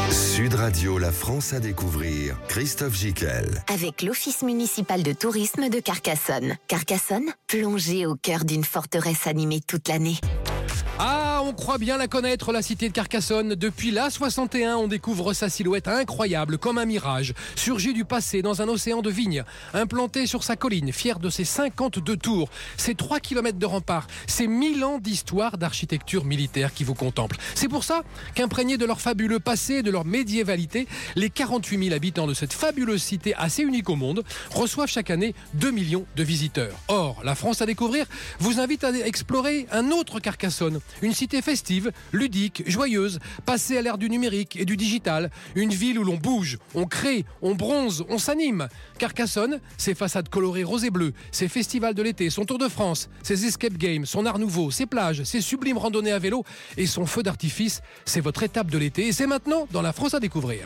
Sud Radio, la France à découvrir, Christophe Gicquel. Avec l'Office municipal de tourisme de Carcassonne. Carcassonne, plongée au cœur d'une forteresse animée toute l'année. Ah, on croit bien la connaître, la cité de Carcassonne. Depuis l'A61, on découvre sa silhouette incroyable, comme un mirage, surgi du passé dans un océan de vignes, implanté sur sa colline, fier de ses 52 tours, ses 3 km de remparts, ses 1000 ans d'histoire d'architecture militaire qui vous contemplent. C'est pour ça qu'imprégné de leur fabuleux passé et de leur médiévalité, les 48 000 habitants de cette fabuleuse cité assez unique au monde reçoivent chaque année 2 millions de visiteurs. Or, la France à découvrir vous invite à explorer un autre Carcassonne. Une cité festive, ludique, joyeuse, passée à l'ère du numérique et du digital. Une ville où l'on bouge, on crée, on bronze, on s'anime. Carcassonne, ses façades colorées rose et bleu, ses festivals de l'été, son Tour de France, ses escape games, son art nouveau, ses plages, ses sublimes randonnées à vélo et son feu d'artifice, c'est votre étape de l'été et c'est maintenant dans la France à découvrir.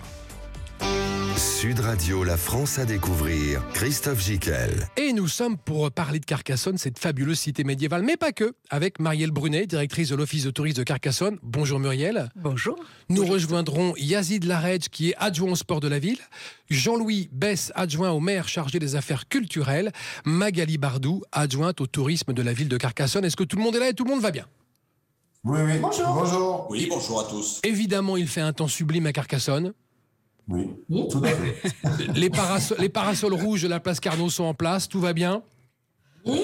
Sud Radio, la France à découvrir, Christophe Gicquel. Et nous sommes pour parler de Carcassonne, cette fabuleuse cité médiévale, mais pas que, avec Marielle Brunet, directrice de l'Office de tourisme de Carcassonne. Bonjour Muriel. Bonjour. Nous rejoindrons Yazid Laredj, qui est adjoint au sport de la ville, Jean-Louis Besse, adjoint au maire chargé des affaires culturelles, Magali Bardou, adjointe au tourisme de la ville de Carcassonne. Est-ce que tout le monde est là et tout le monde va bien ? Oui. Bonjour. Oui, bonjour à tous. Évidemment, il fait un temps sublime à Carcassonne. Oui, tout à fait. Les parasols rouges de la place Carnot sont en place, tout va bien. Oui.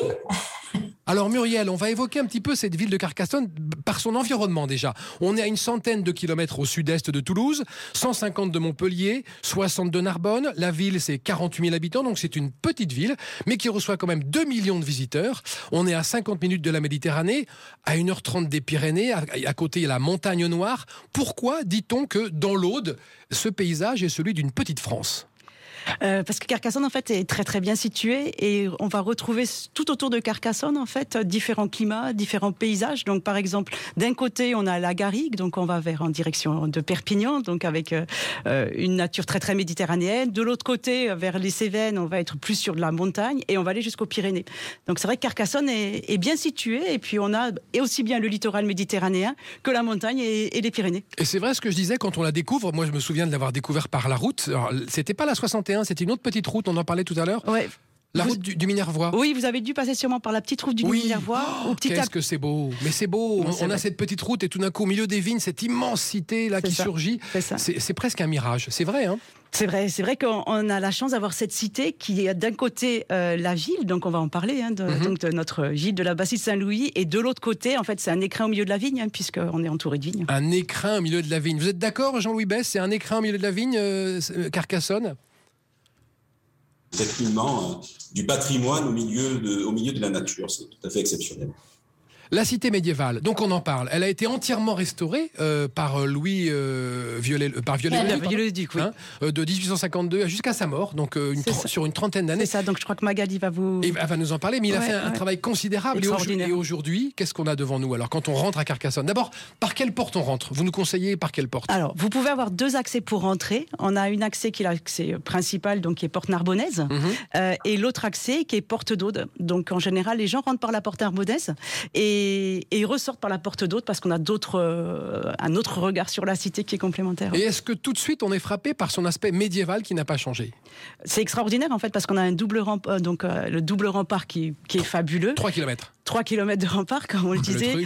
Alors Muriel, on va évoquer un petit peu cette ville de Carcassonne par son environnement déjà. On est à une centaine de kilomètres au sud-est de Toulouse, 150 de Montpellier, 60 de Narbonne. La ville, c'est 48 000 habitants, donc c'est une petite ville, mais qui reçoit quand même 2 millions de visiteurs. On est à 50 minutes de la Méditerranée, à 1h30 des Pyrénées, à côté il y a la Montagne Noire. Pourquoi dit-on que dans l'Aude, ce paysage est celui d'une petite France ? Parce que Carcassonne en fait est très très bien située et on va retrouver tout autour de Carcassonne en fait différents climats, différents paysages. Donc par exemple d'un côté on a la Garrigue, donc on va en direction de Perpignan, donc avec une nature très très méditerranéenne. De l'autre côté vers les Cévennes on va être plus sur de la montagne et on va aller jusqu'aux Pyrénées. Donc c'est vrai que Carcassonne est bien située et puis on a et aussi bien le littoral méditerranéen que la montagne et les Pyrénées. Et c'est vrai ce que je disais quand on la découvre. Moi je me souviens de l'avoir découvert par la route. Alors, c'était pas la 61. C'était une autre petite route, on en parlait tout à l'heure. Ouais. La route du Minervois. Oui, vous avez dû passer sûrement par la petite route du Minervois. Qu'est-ce que c'est beau. Mais c'est beau. On a cette petite route et tout d'un coup, au milieu des vignes, cette immense cité là qui surgit. C'est presque un mirage. C'est vrai, hein ? C'est vrai qu'on a la chance d'avoir cette cité qui est d'un côté la ville, donc on va en parler, donc de notre ville de la Bastide Saint-Louis, et de l'autre côté, en fait, c'est un écrin au milieu de la vigne, puisqu'on est entouré de vignes. Un écrin au milieu de la vigne. Vous êtes d'accord, Jean-Louis Besse ? C'est un écrin au milieu de la vigne, Carcassonne ? Effectivement, du patrimoine au milieu de la nature, c'est tout à fait exceptionnel. La cité médiévale, donc on en parle. Elle a été entièrement restaurée par Viollet-le-Duc, oui. De 1852 jusqu'à sa mort, donc sur une trentaine d'années. C'est ça, donc je crois que Magali va nous en parler, mais il a fait un travail considérable. Et aujourd'hui, qu'est-ce qu'on a devant nous ? Alors, quand on rentre à Carcassonne, d'abord, par quelle porte on rentre ? Vous nous conseillez par quelle porte ? Alors, vous pouvez avoir 2 accès pour rentrer. On a une accès qui est l'accès principal, donc qui est porte narbonnaise, et l'autre accès qui est porte d'Aude. Donc, en général, les gens rentrent par la porte narbonnaise et ils ressortent par la porte d'Aude parce qu'on a un autre regard sur la cité qui est complémentaire. Et est-ce que tout de suite on est frappé par son aspect médiéval qui n'a pas changé ? C'est extraordinaire en fait parce qu'on a un double rempart, donc le double rempart qui est fabuleux. 3 km. 3 km de rempart, comme on le disait.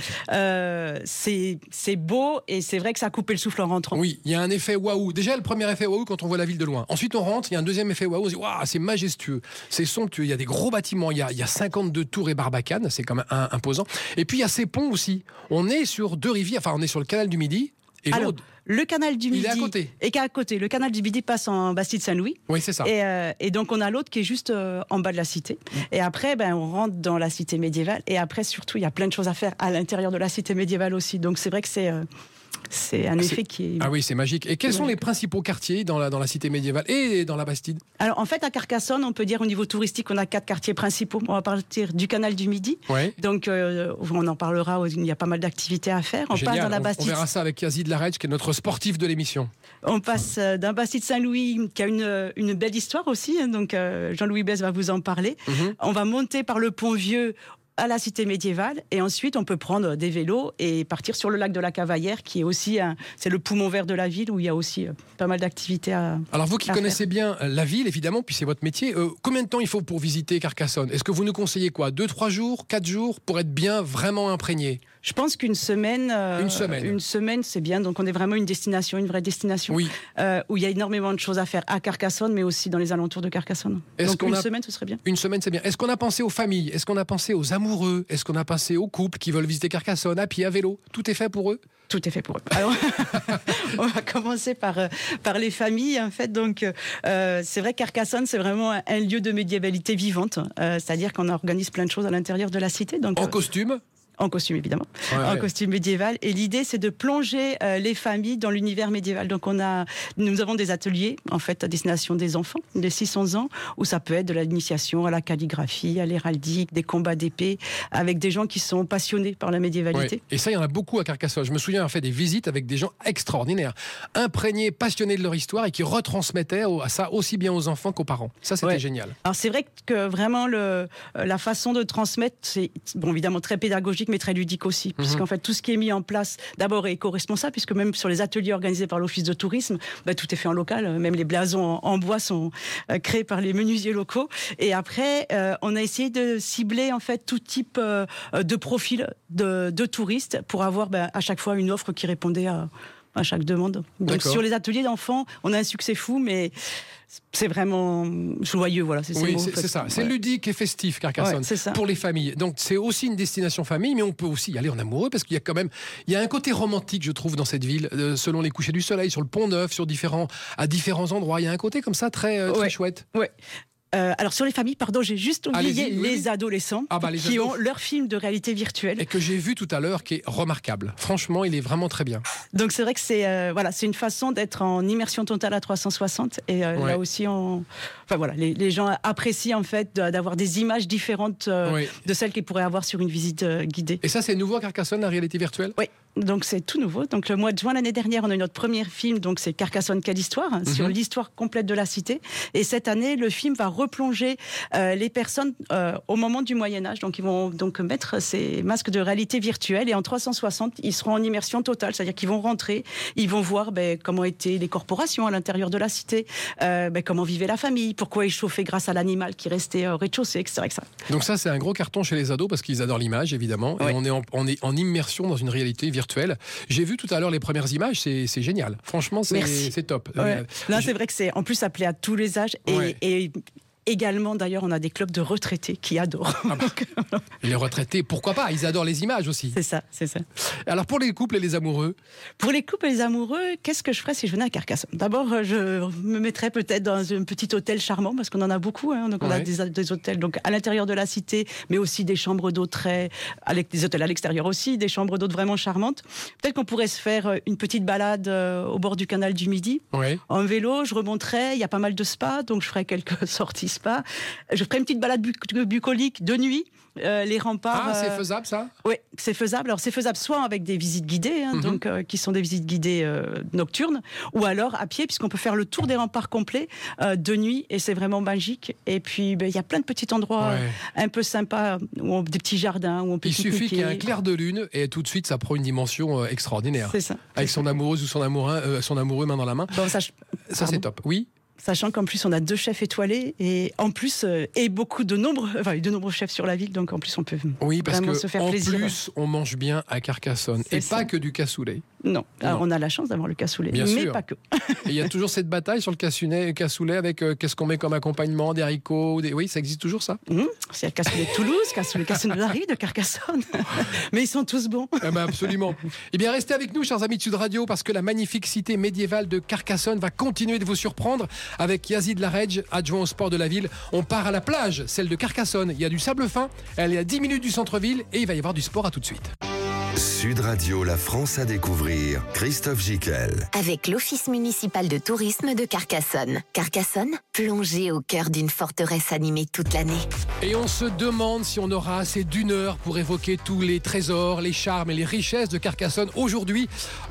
C'est beau et c'est vrai que ça a coupé le souffle en rentrant. Oui, il y a un effet waouh. Déjà, le premier effet waouh quand on voit la ville de loin. Ensuite, on rentre, il y a un deuxième effet waouh. On se dit, waouh, c'est majestueux, c'est somptueux. Il y a des gros bâtiments, il y a 52 tours et barbacanes, c'est quand même imposant. Et puis, il y a ces ponts aussi. On est sur 2 rivières, enfin, on est sur le canal du Midi. Et alors, le canal du Midi. Il est à côté. Et qui est à côté. Le canal du Midi passe en Bastide Saint-Louis. Oui, c'est ça. Et donc, on a l'autre qui est juste en bas de la cité. Et après, on rentre dans la cité médiévale. Et après, surtout, il y a plein de choses à faire à l'intérieur de la cité médiévale aussi. Donc, c'est vrai que c'est un effet qui est... Ah oui, c'est magique. Et quels sont les principaux quartiers dans la cité médiévale et dans la Bastide ? Alors, en fait, à Carcassonne, on peut dire au niveau touristique, on a 4 quartiers principaux. On va partir du canal du Midi. Ouais. Donc, on en parlera. Il y a pas mal d'activités à faire. On passe dans la Bastide. On verra ça avec Yazid Laredj, qui est notre sportif de l'émission. On passe d'un Bastide Saint-Louis, qui a une belle histoire aussi. Donc, Jean-Louis Besse va vous en parler. On va monter par le Pont Vieux à la cité médiévale, et ensuite on peut prendre des vélos et partir sur le lac de la Cavaillère, qui est aussi c'est le poumon vert de la ville, où il y a aussi pas mal d'activités à Alors vous qui connaissez bien la ville, évidemment, puis c'est votre métier, combien de temps il faut pour visiter Carcassonne ? Est-ce que vous nous conseillez quoi ? 2, 3 jours, 4 jours, pour être bien vraiment imprégné ? Je pense qu'une semaine, Une semaine, c'est bien. Donc on est vraiment une vraie destination, Oui. Où il y a énormément de choses à faire à Carcassonne, mais aussi dans les alentours de Carcassonne. Donc une semaine, ce serait bien. Une semaine, c'est bien. Est-ce qu'on a pensé aux familles ? Est-ce qu'on a pensé aux amoureux ? Est-ce qu'on a pensé aux couples qui veulent visiter Carcassonne à pied, à vélo ? Tout est fait pour eux ? Tout est fait pour eux. Alors, on va commencer par les familles, en fait. Donc, c'est vrai que Carcassonne, c'est vraiment un lieu de médiévalité vivante. C'est-à-dire qu'on organise plein de choses à l'intérieur de la cité. Donc, En costume ? En costume, évidemment. Ouais. Costume médiéval. Et l'idée, c'est de plonger les familles dans l'univers médiéval. Donc, nous avons des ateliers, en fait, à destination des enfants de 600 ans, où ça peut être de l'initiation à la calligraphie, à l'héraldique, des combats d'épée, avec des gens qui sont passionnés par la médiévalité. Ouais. Et ça, il y en a beaucoup à Carcassonne. Je me souviens avoir fait des visites avec des gens extraordinaires, imprégnés, passionnés de leur histoire et qui retransmettaient ça aussi bien aux enfants qu'aux parents. Ça, c'était génial. Alors, c'est vrai que vraiment, la façon de transmettre, c'est évidemment très pédagogique, mais très ludique aussi, puisqu'en fait tout ce qui est mis en place d'abord est éco-responsable, puisque même sur les ateliers organisés par l'office de tourisme, tout est fait en local, même les blasons en bois sont créés par les menuisiers locaux. Et après on a essayé de cibler en fait tout type de profil de touristes pour avoir à chaque fois une offre qui répondait à chaque demande. Donc sur les ateliers d'enfants, on a un succès fou, mais c'est vraiment joyeux, voilà. C'est ça. C'est ludique et festif, Carcassonne, pour les familles. Donc c'est aussi une destination famille, mais on peut aussi y aller en amoureux, parce qu'il y a quand même, il y a un côté romantique, je trouve, dans cette ville, selon les couchers du soleil, sur le Pont Neuf, à différents endroits. Il y a un côté comme ça très chouette. Ouais. Alors sur les familles, j'ai juste oublié les adolescents qui ont leur film de réalité virtuelle. Et que j'ai vu tout à l'heure, qui est remarquable. Franchement, il est vraiment très bien. Donc c'est vrai que c'est une façon d'être en immersion totale à 360. Et là aussi, les gens apprécient en fait d'avoir des images différentes de celles qu'ils pourraient avoir sur une visite guidée. Et ça, c'est nouveau à Carcassonne, la réalité virtuelle ? Oui. Donc c'est tout nouveau. Donc le mois de juin l'année dernière, on a eu notre premier film, donc c'est Carcassonne, quelle histoire, sur l'histoire complète de la cité. Et cette année, le film va replonger les personnes au moment du Moyen-Âge. Donc ils vont donc mettre ces masques de réalité virtuelle et en 360, ils seront en immersion totale, c'est-à-dire qu'ils vont rentrer, ils vont voir comment étaient les corporations à l'intérieur de la cité, comment vivait la famille, pourquoi ils chauffaient grâce à l'animal qui restait au rez-de-chaussée, etc., etc. Donc ça, c'est un gros carton chez les ados parce qu'ils adorent l'image, évidemment. Et on est en immersion dans une réalité virtuelle. J'ai vu tout à l'heure les premières images, c'est génial. Franchement, c'est top. Là, c'est vrai que c'est en plus appelé à tous les âges et également, d'ailleurs, on a des clubs de retraités qui adorent. Les retraités, pourquoi pas ? Ils adorent les images aussi. C'est ça. Alors, pour les couples et les amoureux ? Pour les couples et les amoureux, qu'est-ce que je ferais si je venais à Carcassonne ? D'abord, je me mettrais peut-être dans un petit hôtel charmant, parce qu'on en a beaucoup. Donc, on a des hôtels donc, à l'intérieur de la cité, mais aussi des chambres d'hôtes des hôtels à l'extérieur aussi, des chambres d'hôtes vraiment charmantes. Peut-être qu'on pourrait se faire une petite balade au bord du canal du Midi. En vélo, je remonterais. Il y a pas mal de spas, donc je ferais quelques sorties spa. Je ferai une petite balade bucolique de nuit. Les remparts. C'est faisable ça ? Oui, c'est faisable. Alors c'est faisable soit avec des visites guidées, donc qui sont des visites guidées nocturnes, ou alors à pied, puisqu'on peut faire le tour des remparts complets de nuit, et c'est vraiment magique. Et puis il y a plein de petits endroits un peu sympas, des petits jardins où on peut pique-niquer. Il suffit qu'il y ait un clair de lune et tout de suite ça prend une dimension extraordinaire. C'est ça. Avec son amoureuse ou son amoureux main dans la main. Bon, ça c'est top. Oui. Sachant qu'en plus, on a 2 chefs étoilés et en plus, et de nombreux chefs sur la ville, donc en plus, on peut vraiment se faire plaisir. En plus, on mange bien à Carcassonne et pas que du cassoulet. Non. Alors, on a la chance d'avoir le cassoulet, mais sûr. Pas que. Et il y a toujours cette bataille sur le cassoulet avec qu'est-ce qu'on met comme accompagnement, des haricots, oui, ça existe toujours ça. C'est le cassoulet de Toulouse, le cassoulet de Carcassonne, mais ils sont tous bons. Absolument. Eh bien, restez avec nous, chers amis de Sud Radio, parce que la magnifique cité médiévale de Carcassonne va continuer de vous surprendre avec Yazid Laredj, adjoint au sport de la ville. On part à la plage, celle de Carcassonne. Il y a du sable fin, elle est à 10 minutes du centre-ville et il va y avoir du sport. À tout de suite. Sud Radio, la France à découvrir, Christophe Gicquel. Avec l'Office municipal de tourisme de Carcassonne. Carcassonne, plongée au cœur d'une forteresse animée toute l'année. Et on se demande si on aura assez d'une heure pour évoquer tous les trésors, les charmes et les richesses de Carcassonne aujourd'hui,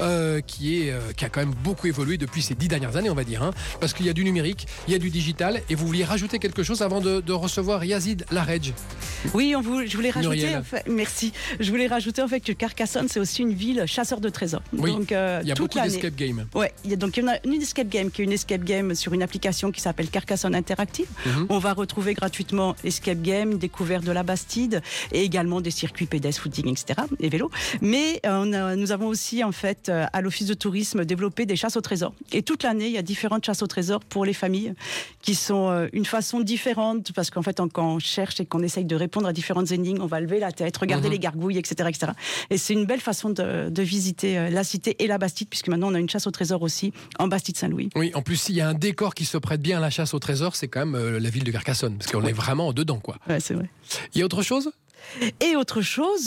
qui a quand même beaucoup évolué depuis ces 10 dernières années, on va dire. Parce qu'il y a du numérique, il y a du digital. Et vous vouliez rajouter quelque chose avant de recevoir Yazid Laredj? Oui, je voulais rajouter. Muriel. Merci. Je voulais rajouter en fait que Carcassonne, c'est aussi une ville chasseur de trésors. Oui, donc, il y a toute beaucoup d'escape games. Ouais, il y en a une escape game qui est une escape game sur une application qui s'appelle Carcassonne Interactive. On va retrouver gratuitement escape game, découverte de la Bastide et également des circuits pédestres, footing, etc. et vélo. Mais nous avons aussi en fait à l'Office de tourisme développé des chasses au trésor. Et toute l'année, il y a différentes chasses au trésor pour les familles qui sont une façon différente parce qu'en fait, quand on cherche et qu'on essaye de répondre à différentes énigmes, on va lever la tête, regarder les gargouilles, etc., etc. Et c'est une belle façon de visiter la cité et la Bastide, puisque maintenant on a une chasse au trésor aussi en Bastide-Saint-Louis. Oui, en plus, s'il y a un décor qui se prête bien à la chasse au trésor, c'est quand même la ville de Carcassonne, parce qu'on est vraiment dedans, quoi. Ouais, c'est vrai. Il y a autre chose? Et autre chose,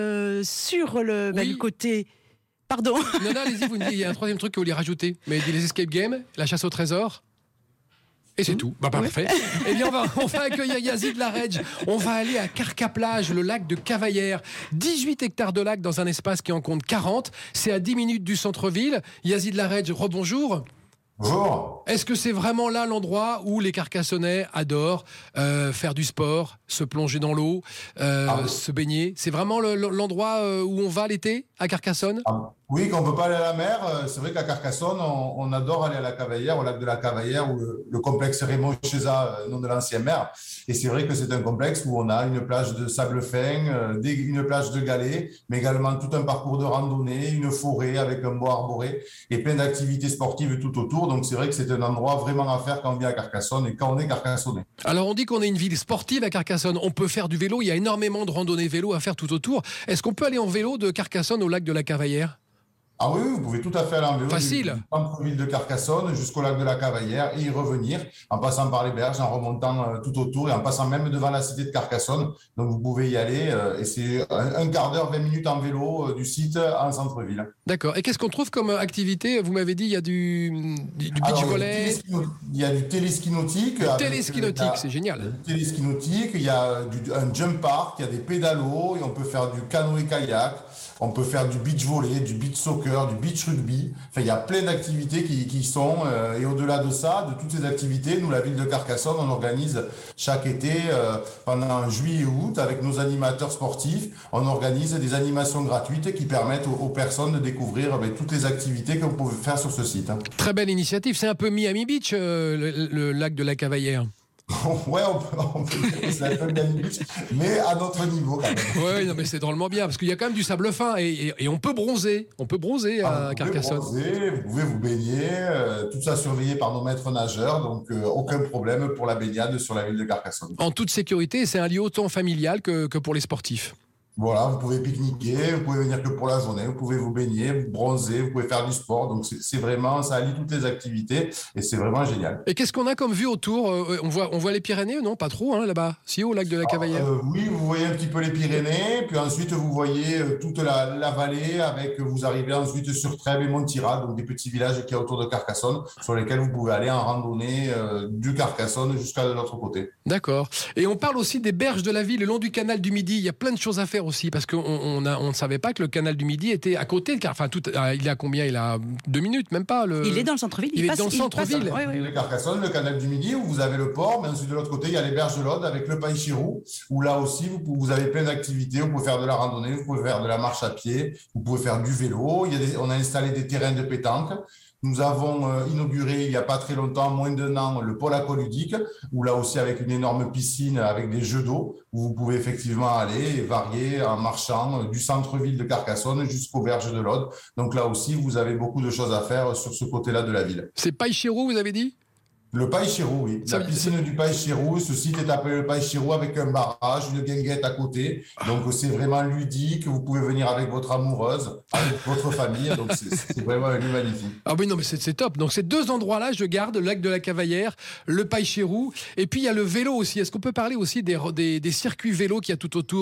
sur le côté... Pardon. Non, allez-y, vous me dites, il y a un troisième truc que vous voulez rajouter. Mais les escape games, la chasse au trésor... Et c'est tout. Parfait. Eh bien, on va accueillir Yazid Laredj. On va aller à Carcaplage, le lac de Cavaillères. 18 hectares de lac dans un espace qui en compte 40. C'est à 10 minutes du centre-ville. Yazid Laredj, rebonjour. Bonjour. Est-ce que c'est vraiment là l'endroit où les Carcassonnais adorent faire du sport, se plonger dans l'eau, se baigner? C'est vraiment l'endroit où on va l'été à Carcassonne? Oui, quand on ne peut pas aller à la mer, c'est vrai qu'à Carcassonne, on adore aller à la Cavaillère, au lac de la Cavaillère, ou le complexe Raymond Cheza, nom de l'ancien maire. Et c'est vrai que c'est un complexe où on a une plage de sable fin, une plage de galets, mais également tout un parcours de randonnée, une forêt avec un bois arboré et plein d'activités sportives tout autour. Donc c'est vrai que c'est un endroit vraiment à faire quand on vient à Carcassonne et quand on est Carcassonnais. Alors on dit qu'on est une ville sportive à Carcassonne. On peut faire du vélo, il y a énormément de randonnées vélo à faire tout autour. Est-ce qu'on peut aller en vélo de Carcassonne au lac de la Cavaillère? Ah oui, vous pouvez tout à fait aller en vélo Facile. du centre-ville de Carcassonne jusqu'au lac de la Cavaillère et y revenir en passant par les berges, en remontant tout autour et en passant même devant la cité de Carcassonne. Donc vous pouvez y aller et c'est un quart d'heure, 20 minutes en vélo du site en centre-ville. D'accord. Et qu'est-ce qu'on trouve comme activité? Vous m'avez dit il y a du beach volley. Il y a du téléski nautique. Téléski nautique, c'est génial. Du téléski nautique, il y a un jump park, il y a des pédalos et on peut faire du canoë-kayak. On peut faire du beach volley, du beach soccer, du beach rugby. Enfin, il y a plein d'activités qui sont... et au-delà de ça, de toutes ces activités, nous, la ville de Carcassonne, on organise chaque été, pendant juillet et août, avec nos animateurs sportifs, on organise des animations gratuites qui permettent aux personnes de découvrir toutes les activités que vous pouvez faire sur ce site. Très belle initiative. C'est un peu Miami Beach, le lac de la Cavaillère. Ouais, on peut dire que c'est un peu bien limite, mais à notre niveau quand même. Ouais, non, mais c'est drôlement bien parce qu'il y a quand même du sable fin et on peut bronzer. On peut bronzer à Carcassonne. Vous pouvez vous baigner, tout ça surveillé par nos maîtres nageurs, donc aucun problème pour la baignade sur la ville de Carcassonne. En toute sécurité, c'est un lieu autant familial que pour les sportifs. Voilà, vous pouvez pique-niquer, vous pouvez venir que pour la journée, vous pouvez vous baigner, vous bronzer, vous pouvez faire du sport. Donc c'est vraiment, ça allie toutes les activités et c'est vraiment génial. Et qu'est-ce qu'on a comme vue autour? On voit les Pyrénées, non? Pas trop, là-bas. Si, au lac de la Cavaillère. Oui, vous voyez un petit peu les Pyrénées, puis ensuite vous voyez toute la vallée vous arrivez ensuite sur Trèbes et Montira, donc des petits villages qu'il y a autour de Carcassonne, sur lesquels vous pouvez aller en randonnée du Carcassonne jusqu'à l'autre côté. D'accord. Et on parle aussi des berges de la ville, le long du canal du Midi. Il y a plein de choses à faire aussi, parce qu'on ne savait pas que le canal du Midi était à côté. Enfin, il a combien? Il a 2 minutes, même pas. Il est dans le centre-ville. Il est dans le centre-ville. Oui. Carcassonne, le canal du Midi, où vous avez le port, mais ensuite de l'autre côté, il y a les berges de l'Aude avec le Paille-Chirou, où là aussi, vous avez plein d'activités. Vous pouvez faire de la randonnée, vous pouvez faire de la marche à pied, vous pouvez faire du vélo. On a installé des terrains de pétanque. Nous avons inauguré il n'y a pas très longtemps, moins d'1 an, le pôle aqualudique, où là aussi avec une énorme piscine avec des jeux d'eau, où vous pouvez effectivement aller et varier en marchant du centre-ville de Carcassonne jusqu'aux berges de l'Aude. Donc là aussi, vous avez beaucoup de choses à faire sur ce côté-là de la ville. C'est Paille-Chirou, vous avez dit ? Le Paille-Chirou, oui. La piscine du Paille-Chirou, ce site est appelé le Paille-Chirou avec un barrage, une guinguette à côté. Donc c'est vraiment ludique. Vous pouvez venir avec votre amoureuse, avec votre famille. Donc c'est vraiment un lieu magnifique. Ah oui, non, mais c'est top. Donc ces 2 endroits-là, je garde, le lac de la Cavaillère, le Paille-Chirou. Et puis il y a le vélo aussi. Est-ce qu'on peut parler aussi des circuits vélos qu'il y a tout autour ?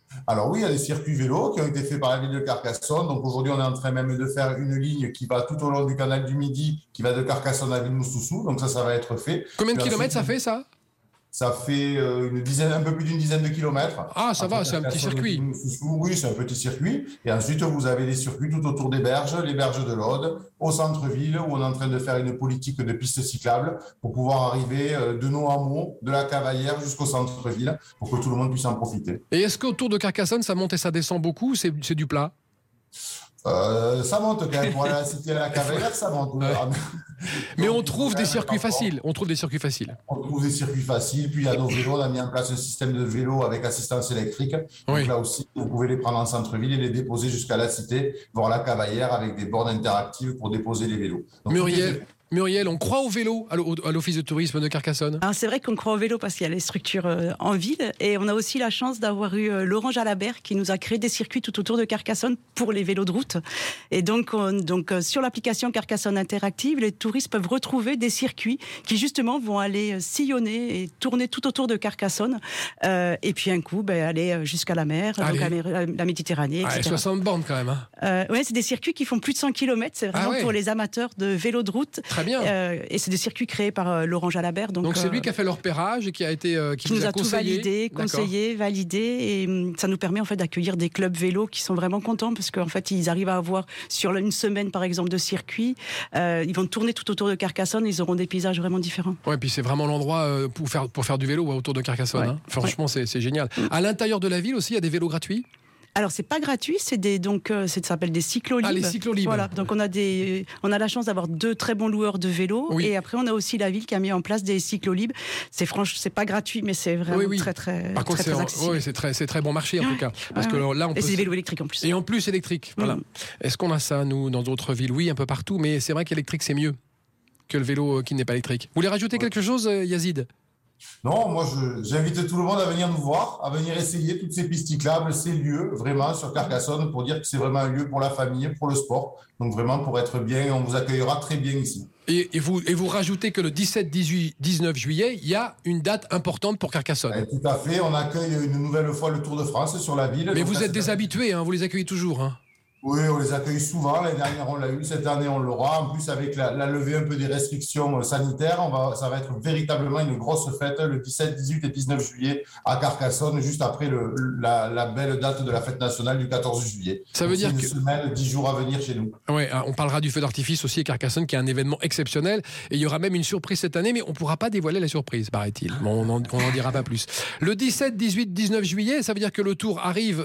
Alors oui, il y a des circuits vélos qui ont été faits par la ville de Carcassonne. Donc aujourd'hui, on est en train même de faire une ligne qui va tout au long du canal du Midi, qui va de Carcassonne à Villeneuve-sous-Sousse. Donc ça va être fait. Combien de Puis kilomètres ensuite, ça fait, ça? Ça fait un peu plus d'une dizaine de kilomètres. Ah, ça va, c'est un petit circuit. Oui, c'est un petit circuit. Et ensuite, vous avez des circuits tout autour des berges, les berges de l'Aude, au centre-ville, où on est en train de faire une politique de pistes cyclables pour pouvoir arriver de nos hameaux, de la Cavaillère jusqu'au centre-ville, pour que tout le monde puisse en profiter. Et est-ce qu'autour de Carcassonne, ça monte et ça descend beaucoup ou c'est du plat? Ça monte quand même. Pour aller à la cité à la Cavaillère, ça monte. Ouais. Mais on Donc, trouve des circuits parfois, faciles. On trouve des circuits faciles. On trouve des circuits faciles. Puis, à nos vélos, on a mis en place un système de vélos avec assistance électrique. Oui. Donc, là aussi, vous pouvez les prendre en centre-ville et les déposer jusqu'à la cité, voir la Cavaillère avec des bornes interactives pour déposer les vélos. Donc, Muriel, on croit au vélo à l'Office de tourisme de Carcassonne? Alors c'est vrai qu'on croit au vélo parce qu'il y a les structures en ville et on a aussi la chance d'avoir eu Laurent Jalabert qui nous a créé des circuits tout autour de Carcassonne pour les vélos de route. Et donc sur l'application Carcassonne Interactive, les touristes peuvent retrouver des circuits qui justement vont aller sillonner et tourner tout autour de Carcassonne et puis un coup aller jusqu'à la mer, donc la Méditerranée, etc. 60 bornes quand même. Hein. Ouais, c'est des circuits qui font plus de 100 km, c'est vraiment pour les amateurs de vélos de route. Très bien. Et c'est des circuits créés par Laurent Jalabert. Donc c'est lui qui a fait le repérage et qui nous a conseillé. tout validé, conseillé, validé. Et ça nous permet en fait d'accueillir des clubs vélos qui sont vraiment contents parce qu'en fait, ils arrivent à avoir sur une semaine, par exemple, de circuit. Ils vont tourner tout autour de Carcassonne. Ils auront des paysages vraiment différents. Ouais, puis c'est vraiment l'endroit pour faire du vélo autour de Carcassonne. Ouais. Hein. Franchement, c'est génial. À l'intérieur de la ville aussi, il y a des vélos gratuits? Alors c'est pas gratuit, ça s'appelle des cyclolibes. Ah, les cyclolibes. Voilà, donc on a la chance d'avoir 2 très bons loueurs de vélos et après on a aussi la ville qui a mis en place des cyclolibes. C'est pas gratuit mais c'est vraiment très très Par contre, très accessible. Oui, c'est très bon marché en tout cas parce que là on peut. Et c'est des vélos électriques en plus. Et en plus électrique, voilà. Est-ce qu'on a ça nous dans d'autres villes? Oui, un peu partout, mais c'est vrai qu'électrique c'est mieux que le vélo qui n'est pas électrique. Vous voulez rajouter quelque chose, Yazid? Non, moi j'invite tout le monde à venir nous voir, à venir essayer toutes ces pistes cyclables, ces lieux vraiment sur Carcassonne pour dire que c'est vraiment un lieu pour la famille, pour le sport. Donc vraiment pour être bien, on vous accueillera très bien ici. Et vous rajoutez que le 17, 18, 19 juillet, il y a une date importante pour Carcassonne. Tout à fait, on accueille une nouvelle fois le Tour de France sur la ville. Mais vous êtes des habitués, hein, vous les accueillez toujours. Hein. Oui, on les accueille souvent. L'année dernière, on l'a eu. Cette année, on l'aura. En plus, avec la levée un peu des restrictions sanitaires, ça va être véritablement une grosse fête le 17, 18 et 19 juillet à Carcassonne, juste après la belle date de la fête nationale du 14 juillet. Ça veut dire une semaine, 10 jours à venir chez nous. Ouais, on parlera du feu d'artifice aussi à Carcassonne, qui est un événement exceptionnel. Et il y aura même une surprise cette année, mais on ne pourra pas dévoiler la surprise, paraît-il. Bon, on n'en dira pas plus. Le 17, 18, 19 juillet, ça veut dire que le Tour arrive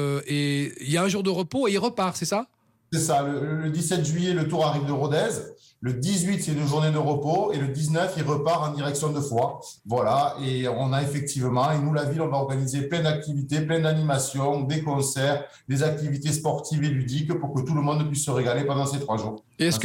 et il y a un jour de repos et il repart. C'est ça? C'est ça. Le 17 juillet, le Tour arrive de Rodez. Le 18, c'est une journée de repos. Et le 19, il repart en direction de Foix. Voilà. Et on a effectivement, et nous, la ville, on va organiser plein d'activités, plein d'animations, des concerts, des activités sportives et ludiques pour que tout le monde puisse se régaler pendant ces 3 jours. Et est-ce que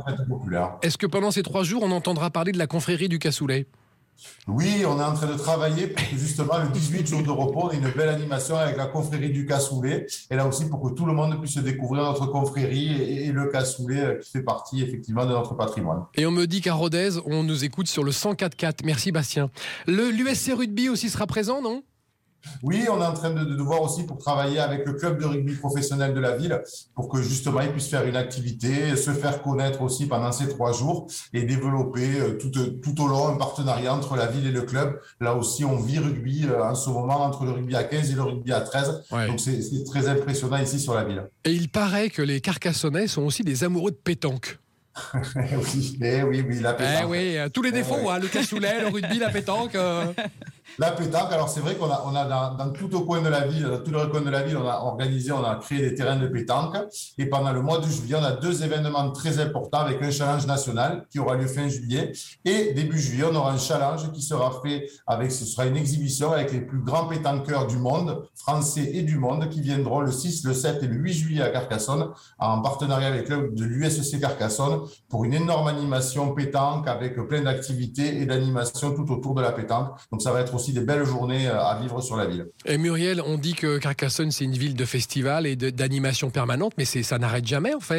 pendant ces 3 jours, on entendra parler de la confrérie du Cassoulet? Oui, on est en train de travailler pour que justement le 18 jours de repos, on ait une belle animation avec la confrérie du Cassoulet. Et là aussi, pour que tout le monde puisse découvrir notre confrérie et le Cassoulet qui fait partie effectivement de notre patrimoine. Et on me dit qu'à Rodez, on nous écoute sur le 104.4. Merci Bastien. L'USC Rugby aussi sera présent, non ? Oui, on est en train de voir aussi pour travailler avec le club de rugby professionnel de la ville pour que justement ils puissent faire une activité, se faire connaître aussi pendant ces 3 jours et développer tout au long un partenariat entre la ville et le club. Là aussi, on vit rugby en ce moment entre le rugby à 15 et le rugby à 13. Ouais. Donc c'est très impressionnant ici sur la ville. Et il paraît que les Carcassonnais sont aussi des amoureux de pétanque. oui, la pétanque. Tous les défauts, le cassoulet, le rugby, la pétanque. La pétanque, alors c'est vrai qu'on a dans tout au coin de la ville, dans tous les recoins de la ville, on a créé des terrains de pétanque. Et pendant le mois de juillet, on a 2 événements très importants avec un challenge national qui aura lieu fin juillet. Et début juillet, on aura un challenge qui sera fait ce sera une exhibition avec les plus grands pétanqueurs du monde, français et du monde, qui viendront le 6, le 7 et le 8 juillet à Carcassonne, en partenariat avec le club de l'USC Carcassonne, pour une énorme animation pétanque avec plein d'activités et d'animations tout autour de la pétanque. Donc ça va être aussi des belles journées à vivre sur la ville. Et Muriel, on dit que Carcassonne, c'est une ville de festivals et d'animation permanente, mais ça n'arrête jamais en fait.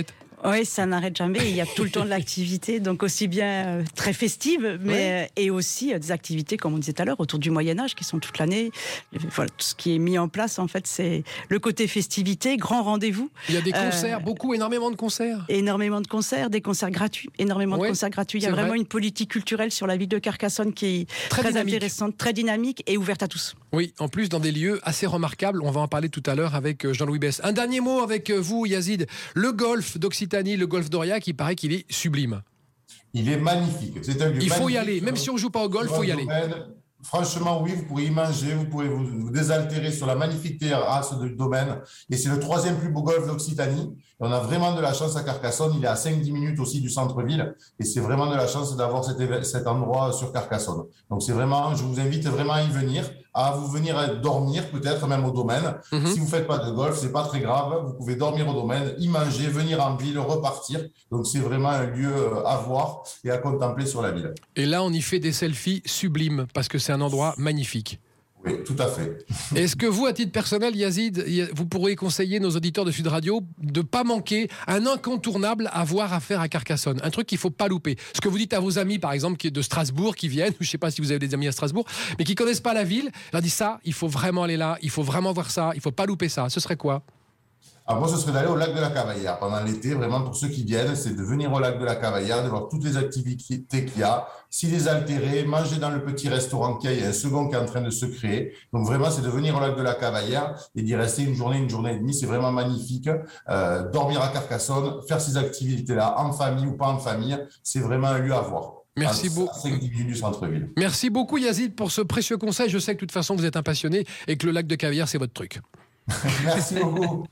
Oui, ça n'arrête jamais. Il y a tout le temps de l'activité, donc aussi bien très festive, mais et aussi des activités, comme on disait tout à l'heure, autour du Moyen-Âge, qui sont toute l'année. Voilà, tout ce qui est mis en place, en fait, c'est le côté festivité, grand rendez-vous. Il y a des concerts, énormément de concerts. Énormément de concerts, des concerts gratuits, énormément de concerts gratuits. Il y a vraiment une politique culturelle sur la ville de Carcassonne qui est très intéressante, très dynamique et ouverte à tous. Oui, en plus dans des lieux assez remarquables. On va en parler tout à l'heure avec Jean-Louis Besse. Un dernier mot avec vous, Yazid. Le golfe d'Occitanie, le golfe d'Aurillac, il paraît qu'il est sublime. Il est magnifique. C'est un lieu il faut magnifique. Y aller, même si on ne joue pas au golf, il faut y aller. Franchement, oui, vous pourrez y manger, vous pourrez vous désaltérer sur la magnifique terrasse du domaine. Et c'est le 3e plus beau golfe d'Occitanie. Et on a vraiment de la chance à Carcassonne. Il est à 5-10 minutes aussi du centre-ville. Et c'est vraiment de la chance d'avoir cet endroit sur Carcassonne. Donc c'est vraiment, je vous invite vraiment à y venir, à vous venir dormir peut-être même au domaine. Si vous faites pas de golf, c'est pas très grave. Vous pouvez dormir au domaine, y manger, venir en ville, repartir. Donc c'est vraiment un lieu à voir et à contempler sur la ville. Et là, on y fait des selfies sublimes parce que c'est un endroit magnifique. Oui, tout à fait. Est-ce que vous, à titre personnel, Yazid, vous pourriez conseiller nos auditeurs de Sud Radio de ne pas manquer un incontournable à voir, à faire à Carcassonne? Un truc qu'il ne faut pas louper. Ce que vous dites à vos amis, par exemple, qui est de Strasbourg, qui viennent, je ne sais pas si vous avez des amis à Strasbourg, mais qui ne connaissent pas la ville, leur dit ça, il faut vraiment aller là, il faut vraiment voir ça, il ne faut pas louper ça. Ce serait quoi? Moi, ce serait d'aller au lac de la Cavaillère. Pendant l'été, vraiment, pour ceux qui viennent, c'est de venir au lac de la Cavaillère, de voir toutes les activités qu'il y a, s'y désaltérer, manger dans le petit restaurant qu'il y a. Il y a un second qui est en train de se créer. Donc, vraiment, c'est de venir au lac de la Cavaillère et d'y rester une journée et demie. C'est vraiment magnifique. Dormir à Carcassonne, faire ces activités-là, en famille ou pas en famille, c'est vraiment un lieu à voir. Merci beaucoup. À 5 minutes du centre-ville. Merci beaucoup, Yazid, pour ce précieux conseil. Je sais que de toute façon, vous êtes un passionné et que le lac de Cavaillère, c'est votre truc. Merci beaucoup.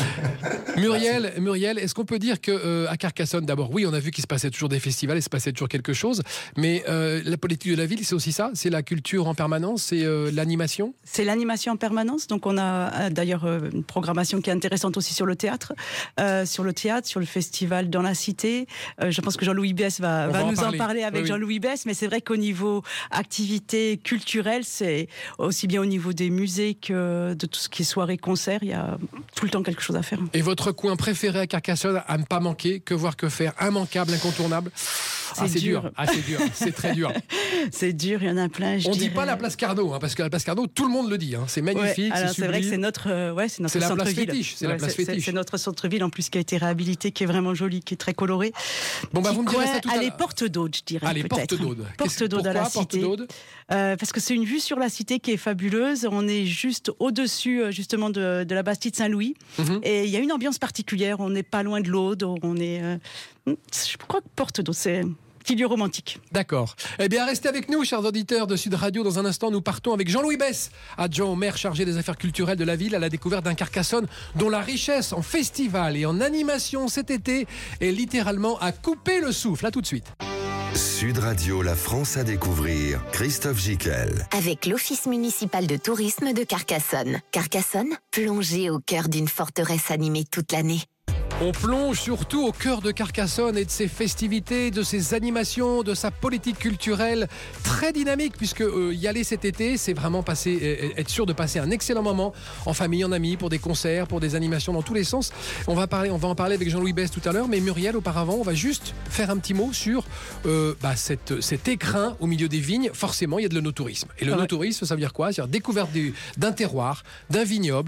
Muriel, est-ce qu'on peut dire qu'à Carcassonne, d'abord, oui, on a vu qu'il se passait toujours des festivals, il se passait toujours quelque chose, mais la politique de la ville, c'est aussi ça? C'est la culture en permanence? C'est l'animation? C'est l'animation en permanence. Donc, on a d'ailleurs une programmation qui est intéressante aussi sur le théâtre, sur le festival dans la cité. Je pense que Jean-Louis Besse va nous en parler avec Jean-Louis Besse, mais c'est vrai qu'au niveau activité culturelle, c'est aussi bien au niveau des musées que de tout ce qui est soirée concert, il y a tout le temps quelque chose à faire. Et votre coin préféré à Carcassonne, à ne pas manquer, que voir que faire, immanquable, incontournable? C'est dur. C'est très dur. C'est dur, il y en a plein. On ne dit pas la place Carnot, parce que la place Carnot, tout le monde le dit. C'est magnifique, c'est sublime. C'est vrai que c'est notre centre-ville. C'est notre centre-ville en plus qui a été réhabilité, qui est vraiment joli, qui est très coloré. Bon, vous me direz ça tout à l'heure. Allez, Porte d'Aude, je dirais. Allez, Porte d'Aude. Porte d'Aude à la cité. Parce que c'est une vue sur la cité qui est fabuleuse. On est juste au-dessus, justement, de la Bastide Saint-Louis. Et il y a une ambiance particulière. On n'est pas loin de l'Aude. Je crois que Porte d'Aude, c'est un petit lieu romantique. D'accord. Eh bien, restez avec nous, chers auditeurs de Sud Radio. Dans un instant, nous partons avec Jean-Louis Besse, adjoint au maire chargé des affaires culturelles de la ville, à la découverte d'un Carcassonne dont la richesse en festival et en animation cet été est littéralement à couper le souffle. À tout de suite. Sud Radio, la France à découvrir. Christophe Gicquel. Avec l'Office municipal de tourisme de Carcassonne. Carcassonne, plongée au cœur d'une forteresse animée toute l'année. On plonge surtout au cœur de Carcassonne et de ses festivités, de ses animations, de sa politique culturelle très dynamique, puisque y aller cet été, c'est vraiment être sûr de passer un excellent moment en famille, en amis, pour des concerts, pour des animations dans tous les sens. On va en parler avec Jean-Louis Besse tout à l'heure, mais Muriel, auparavant, on va juste faire un petit mot sur cet écrin au milieu des vignes. Forcément, il y a de l'œnotourisme. Et l'œnotourisme, ça veut dire quoi? C'est-à-dire découverte d'un terroir, d'un vignoble,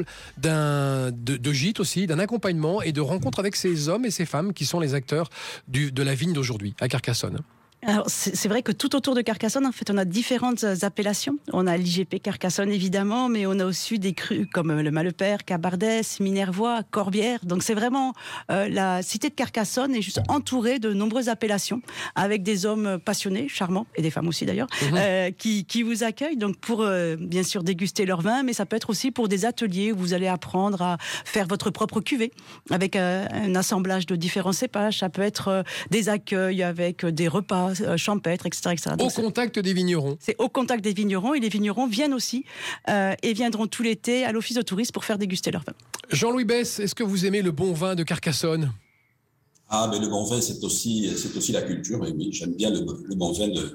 de gîtes aussi, d'un accompagnement et de rencontres avec ces hommes et ces femmes qui sont les acteurs de la vigne d'aujourd'hui à Carcassonne. Alors, c'est vrai que tout autour de Carcassonne, en fait, on a différentes appellations. On a l'IGP Carcassonne, évidemment, mais on a aussi des crus comme le Malepère, Cabardès, Minervois, Corbière. Donc, c'est vraiment la cité de Carcassonne est juste entourée de nombreuses appellations avec des hommes passionnés, charmants, et des femmes aussi d'ailleurs, qui vous accueillent. Donc, pour bien sûr déguster leur vin, mais ça peut être aussi pour des ateliers où vous allez apprendre à faire votre propre cuvée avec un assemblage de différents cépages. Ça peut être des accueils avec des repas champêtre, etc. Donc au contact des vignerons. C'est au contact des vignerons, et les vignerons viennent aussi et viendront tout l'été à l'office de tourisme pour faire déguster leur vin. Jean-Louis Besse, est-ce que vous aimez le bon vin de Carcassonne? Ah, mais le bon vin, c'est aussi la culture. Et oui, j'aime bien le bon vin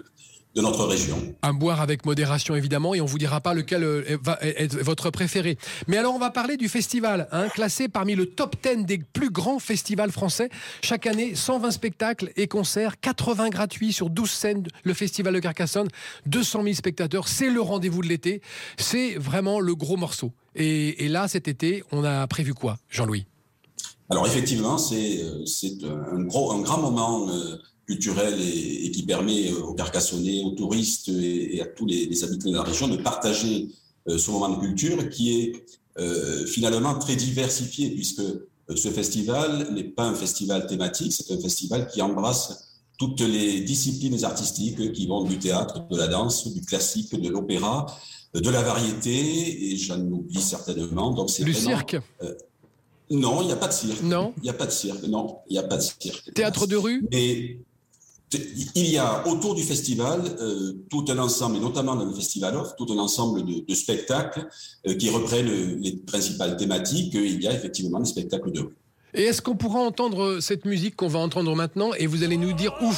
de notre région. À boire avec modération évidemment, et on vous dira pas lequel va être votre préféré. Mais alors on va parler du festival, classé parmi le top 10 des plus grands festivals français. Chaque année, 120 spectacles et concerts, 80 gratuits sur 12 scènes. Le festival de Carcassonne, 200 000 spectateurs, c'est le rendez-vous de l'été. C'est vraiment le gros morceau. Et là, cet été, on a prévu quoi, Jean-Louis ? Alors effectivement, c'est un grand moment culturel et qui permet aux Carcassonnais, aux touristes et à tous les habitants de la région de partager ce moment de culture qui est finalement très diversifié, puisque ce festival n'est pas un festival thématique, c'est un festival qui embrasse toutes les disciplines artistiques qui vont du théâtre, de la danse, du classique, de l'opéra, de la variété, et j'en oublie certainement. Donc c'est le vraiment, cirque non, il n'y a pas de cirque. Non. Il n'y a pas de cirque. Non, il n'y a pas de cirque. Théâtre de rue ? Et il y a autour du festival tout un ensemble, et notamment dans le Festival Off, tout un ensemble de spectacles qui reprennent les principales thématiques. Il y a effectivement des spectacles de rue. Et est-ce qu'on pourra entendre cette musique qu'on va entendre maintenant et vous allez nous dire ouf ?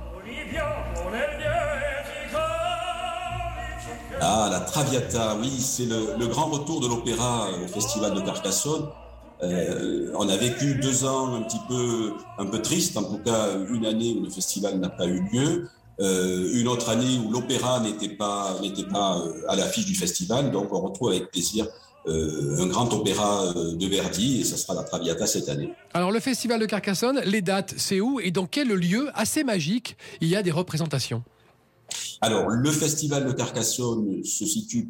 Ah, la Traviata, oui, c'est le grand retour de l'opéra au Festival de Carcassonne. On a vécu 2 ans un peu tristes, en tout cas une année où le festival n'a pas eu lieu, une autre année où l'opéra n'était pas à l'affiche du festival, donc on retrouve avec plaisir un grand opéra de Verdi, et ça sera la Traviata cette année. Alors le Festival de Carcassonne, les dates, c'est où et dans quel lieu assez magique il y a des représentations ? Alors, le Festival de Carcassonne se situe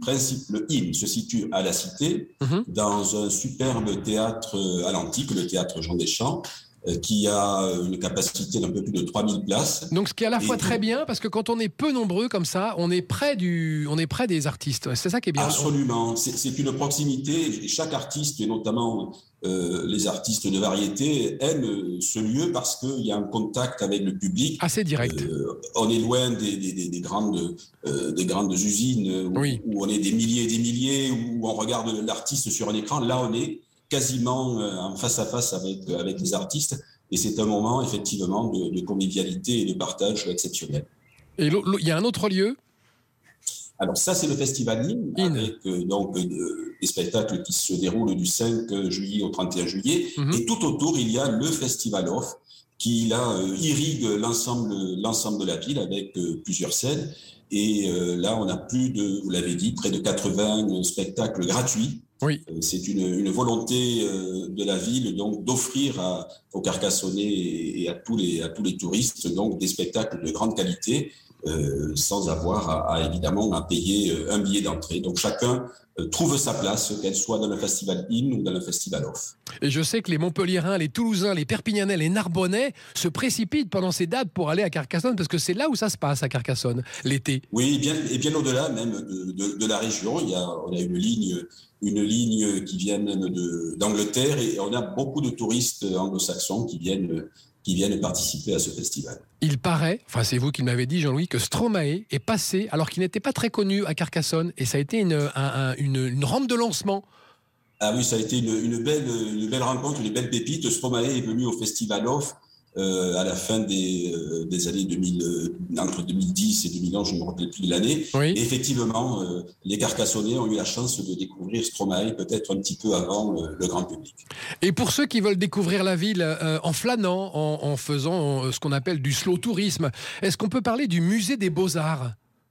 à la Cité, dans un superbe théâtre à l'antique, le théâtre Jean Deschamps, qui a une capacité d'un peu plus de 3000 places. Donc ce qui est à la fois très bien, parce que quand on est peu nombreux comme ça, on est près des artistes. C'est ça qui est bien. Absolument. C'est une proximité. Chaque artiste, et notamment les artistes de variété, aiment ce lieu parce qu'il y a un contact avec le public. Assez direct. On est loin des grandes usines où on est des milliers et des milliers, où on regarde l'artiste sur un écran. Là, on est quasiment en face à face avec les artistes, et c'est un moment effectivement de convivialité et de partage exceptionnel. Et il y a un autre lieu ? Alors ça, c'est le Festival In. Avec des spectacles qui se déroulent du 5 juillet au 31 juillet, et tout autour il y a le Festival Off qui là irrigue l'ensemble de la ville avec plusieurs scènes, et là on a vous l'avez dit, près de 80 spectacles gratuits. Oui. C'est une volonté de la ville donc d'offrir aux Carcassonnais et à tous les touristes donc des spectacles de grande qualité, sans avoir évidemment à payer un billet d'entrée. Donc chacun trouve sa place, qu'elle soit dans le Festival In ou dans le Festival Off. Et je sais que les Montpelliérains, les Toulousains, les Perpignanais, les Narbonnais se précipitent pendant ces dates pour aller à Carcassonne, parce que c'est là où ça se passe à Carcassonne, l'été. Oui, bien au-delà même de la région. On a une ligne qui vient même d'Angleterre, et on a beaucoup de touristes anglo-saxons qui viennent participer à ce festival. Il paraît, c'est vous qui m'avez dit, Jean-Louis, que Stromae est passé alors qu'il n'était pas très connu à Carcassonne, et ça a été une rampe de lancement. Ah oui, ça a été une belle rencontre, une belle pépite. Stromae est venu au Festival Off à la fin des années 2000, entre 2010 et 2011, je ne me rappelle plus de l'année. Oui. Et effectivement, les Carcassonnais ont eu la chance de découvrir Stromae peut-être un petit peu avant le grand public. Et pour ceux qui veulent découvrir la ville en flânant, en faisant ce qu'on appelle du slow tourisme, est-ce qu'on peut parler du musée des Beaux-Arts ?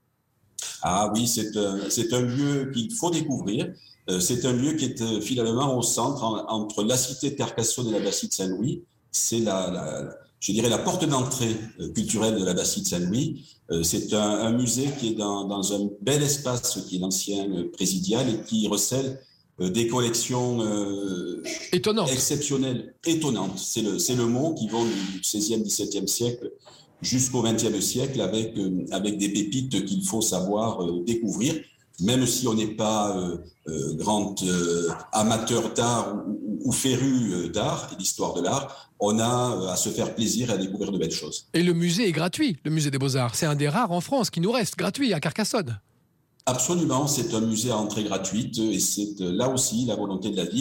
Ah oui, c'est un lieu qu'il faut découvrir. C'est un lieu qui est finalement au centre, entre la cité de Carcassonne et la Bastide Saint-Louis. C'est la porte d'entrée culturelle de la Bastide Saint-Louis. C'est un musée qui est dans un bel espace qui est l'ancien présidial, et qui recèle des collections exceptionnelles, étonnantes. C'est le mot, qui vont du XVIe, XVIIe siècle jusqu'au XXe siècle, avec des pépites qu'il faut savoir découvrir. Même si on n'est pas grand amateur d'art ou féru d'art et d'histoire de l'art, on a à se faire plaisir et à découvrir de belles choses. Et le musée est gratuit, le musée des Beaux-Arts. C'est un des rares en France qui nous reste gratuit à Carcassonne. Absolument, c'est un musée à entrée gratuite, et c'est là aussi la volonté de la ville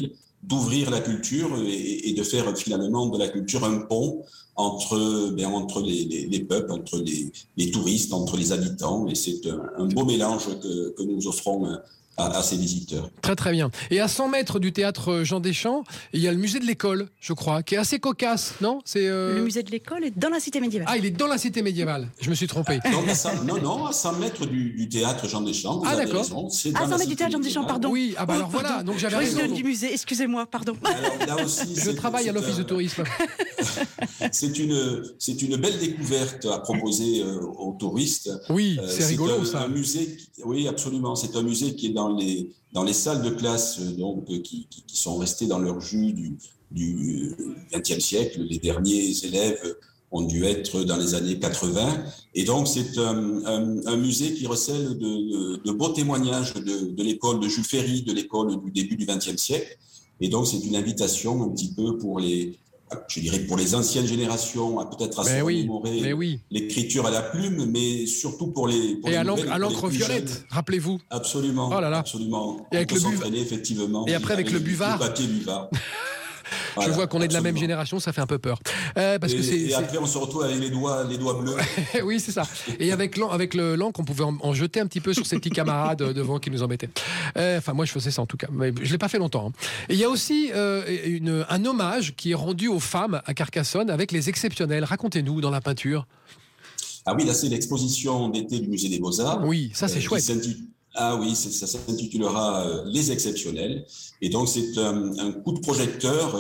d'ouvrir la culture et de faire finalement de la culture un pont entre les peuples, entre les touristes, entre les habitants. Et c'est un beau mélange que nous offrons à ces visiteurs. Très très bien. Et à 100 mètres du théâtre Jean Deschamps, il y a le musée de l'école, je crois, qui est assez cocasse, non ? Le musée de l'école est dans la cité médiévale. Ah, il est dans la cité médiévale. Je me suis trompé. Non, à 100 mètres du théâtre Jean Deschamps. Vous avez raison. C'est à 100 mètres du théâtre Jean Deschamps, pardon. Oui, alors voilà, donc j'avais raison. Du musée, excusez-moi, pardon. Alors, là aussi, je travaille à l'office de tourisme. C'est une belle découverte à proposer aux touristes. Oui, c'est rigolo ça. Un musée, oui, absolument. C'est un musée qui est dans les salles de classe qui sont restées dans leur jus du XXe siècle. Les derniers élèves ont dû être dans les années 80. Et donc, c'est un musée qui recèle de beaux témoignages de l'école de Jules Ferry, de l'école du début du XXe siècle. Et donc, c'est une invitation un petit peu pour les anciennes générations à peut-être se remémorer l'écriture à la plume, mais surtout pour les et à l'encre violette, rappelez-vous. Absolument. Oh là là. Absolument. Et avec le s'entraîner effectivement. Et après avec le buvard. Le papier buvard. Voilà, je vois qu'on est de la même génération, ça fait un peu peur. Et après, on se retrouve avec les doigts bleus. Oui, c'est ça. Et avec l'encre, on pouvait en jeter un petit peu sur ses petits camarades devant qui nous embêtaient. Enfin, moi, je faisais ça en tout cas. Mais je ne l'ai pas fait longtemps. Hein. Et il y a aussi un hommage qui est rendu aux femmes à Carcassonne avec les exceptionnels. Racontez-nous dans la peinture. Ah oui, là, c'est l'exposition d'été du Musée des Beaux-Arts. Oui, ça, c'est chouette. Ah oui, ça s'intitulera Les Exceptionnels. Et donc, c'est un coup de projecteur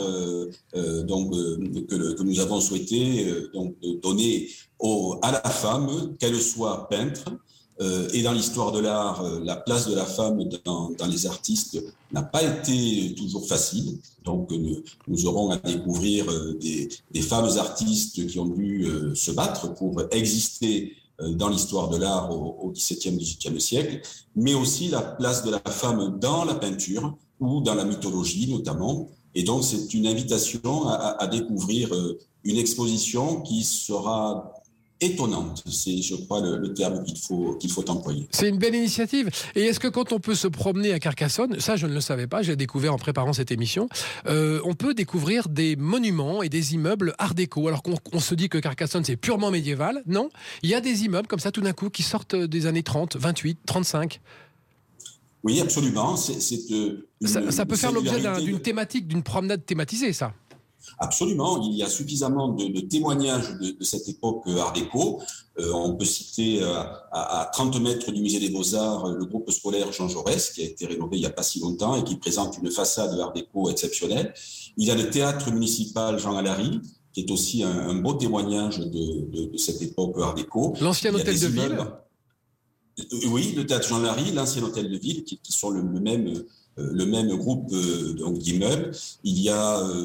que nous avons souhaité donner à la femme, qu'elle soit peintre. Et dans l'histoire de l'art, la place de la femme dans les artistes n'a pas été toujours facile. Donc, nous aurons à découvrir des femmes artistes qui ont dû se battre pour exister dans l'histoire de l'art au XVIIe, XVIIIe siècle, mais aussi la place de la femme dans la peinture ou dans la mythologie notamment. Et donc, c'est une invitation à découvrir une exposition qui sera étonnante. C'est, je crois, le terme qu'il faut employer. C'est une belle initiative. Et est-ce que quand on peut se promener à Carcassonne, ça je ne le savais pas, j'ai découvert en préparant cette émission, on peut découvrir des monuments et des immeubles art déco, alors qu'on se dit que Carcassonne c'est purement médiéval. Non, il y a des immeubles comme ça tout d'un coup qui sortent des années 30, 28, 35. Oui, absolument. Ça peut faire l'objet d'une thématique, d'une promenade thématisée, ça. Absolument, il y a suffisamment de témoignages de cette époque art déco. On peut citer à 30 mètres du musée des Beaux-Arts le groupe scolaire Jean Jaurès, qui a été rénové il n'y a pas si longtemps et qui présente une façade art déco exceptionnelle. Il y a le théâtre municipal Jean Alary, qui est aussi un beau témoignage de cette époque art déco. L'ancien hôtel de ville. Oui, le théâtre Jean Alary, l'ancien hôtel de ville, qui sont le même groupe d'immeubles. Il y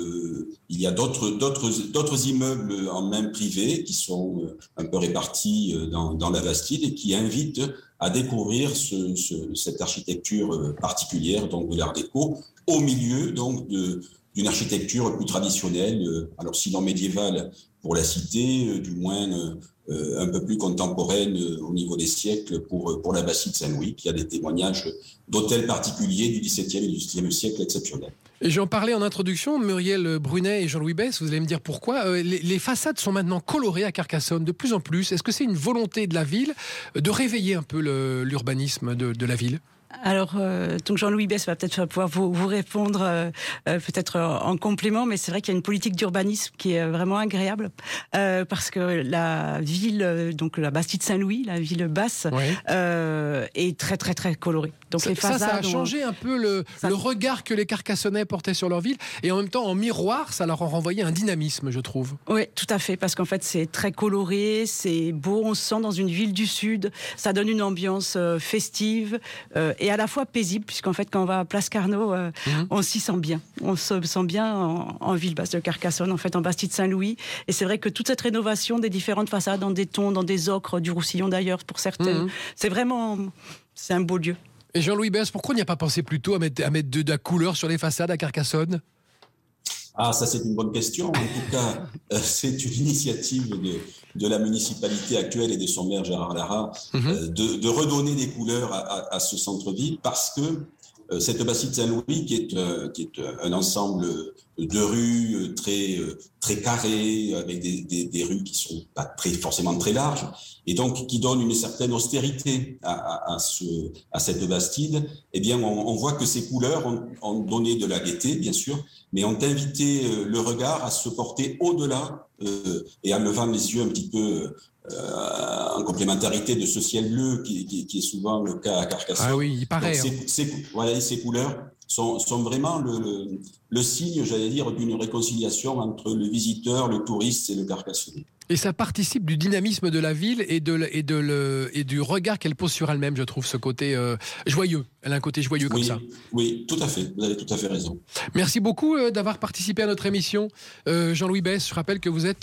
a d'autres immeubles en main privée qui sont un peu répartis dans la Bastide et qui invitent à découvrir cette architecture particulière donc de l'art déco au milieu donc d'une architecture plus traditionnelle, alors sinon médiévale pour la cité, du moins un peu plus contemporaine au niveau des siècles pour la Bastide Saint-Louis, qui a des témoignages d'hôtels particuliers du XVIIe et du XVIIIe siècle exceptionnels. Et j'en parlais en introduction, Muriel Brunet et Jean-Louis Besse, vous allez me dire pourquoi. Les façades sont maintenant colorées à Carcassonne de plus en plus. Est-ce que c'est une volonté de la ville de réveiller un peu l'urbanisme de la ville ? Alors, donc Jean-Louis Besse va peut-être pouvoir vous répondre peut-être en complément, mais c'est vrai qu'il y a une politique d'urbanisme qui est vraiment agréable parce que la ville, donc la Bastide Saint-Louis, la ville basse, est très très très colorée. Donc les façades, ça a changé un peu le regard que les Carcassonnais portaient sur leur ville, et en même temps en miroir, ça leur a renvoyé un dynamisme, je trouve. Oui, tout à fait, parce qu'en fait c'est très coloré, c'est beau, on se sent dans une ville du Sud, ça donne une ambiance festive. Et à la fois paisible, puisqu'en fait, quand on va à Place Carnot, on s'y sent bien. On se sent bien en ville basse de Carcassonne, en fait, en Bastide Saint-Louis. Et c'est vrai que toute cette rénovation des différentes façades, dans des tons, dans des ocres, du Roussillon d'ailleurs, pour certaines, c'est un beau lieu. Et Jean-Louis Besse, pourquoi on n'y a pas pensé plus tôt à mettre de la couleur sur les façades à Carcassonne ? Ah, ça c'est une bonne question. En tout cas, c'est une initiative de la municipalité actuelle et de son maire Gérard Lara de redonner des couleurs à ce centre-ville parce que cette bastide Saint-Louis qui est un ensemble de rues très carrées, avec des rues qui sont pas forcément très larges, et donc qui donnent une certaine austérité à cette bastide. Eh bien, on voit que ces couleurs ont donné de la gaieté, bien sûr, mais ont invité le regard à se porter au-delà et en levant les yeux un petit peu en complémentarité de ce ciel bleu qui est souvent le cas à Carcassonne. Ah oui, il paraît. Donc, ces couleurs sont vraiment le signe, j'allais dire, d'une réconciliation entre le visiteur, le touriste et le Carcassonnais. Et ça participe du dynamisme de la ville et du regard qu'elle pose sur elle-même, je trouve, ce côté joyeux. Elle a un côté joyeux comme ça. Oui, tout à fait. Vous avez tout à fait raison. Merci beaucoup d'avoir participé à notre émission. Jean-Louis Besse, je rappelle que vous êtes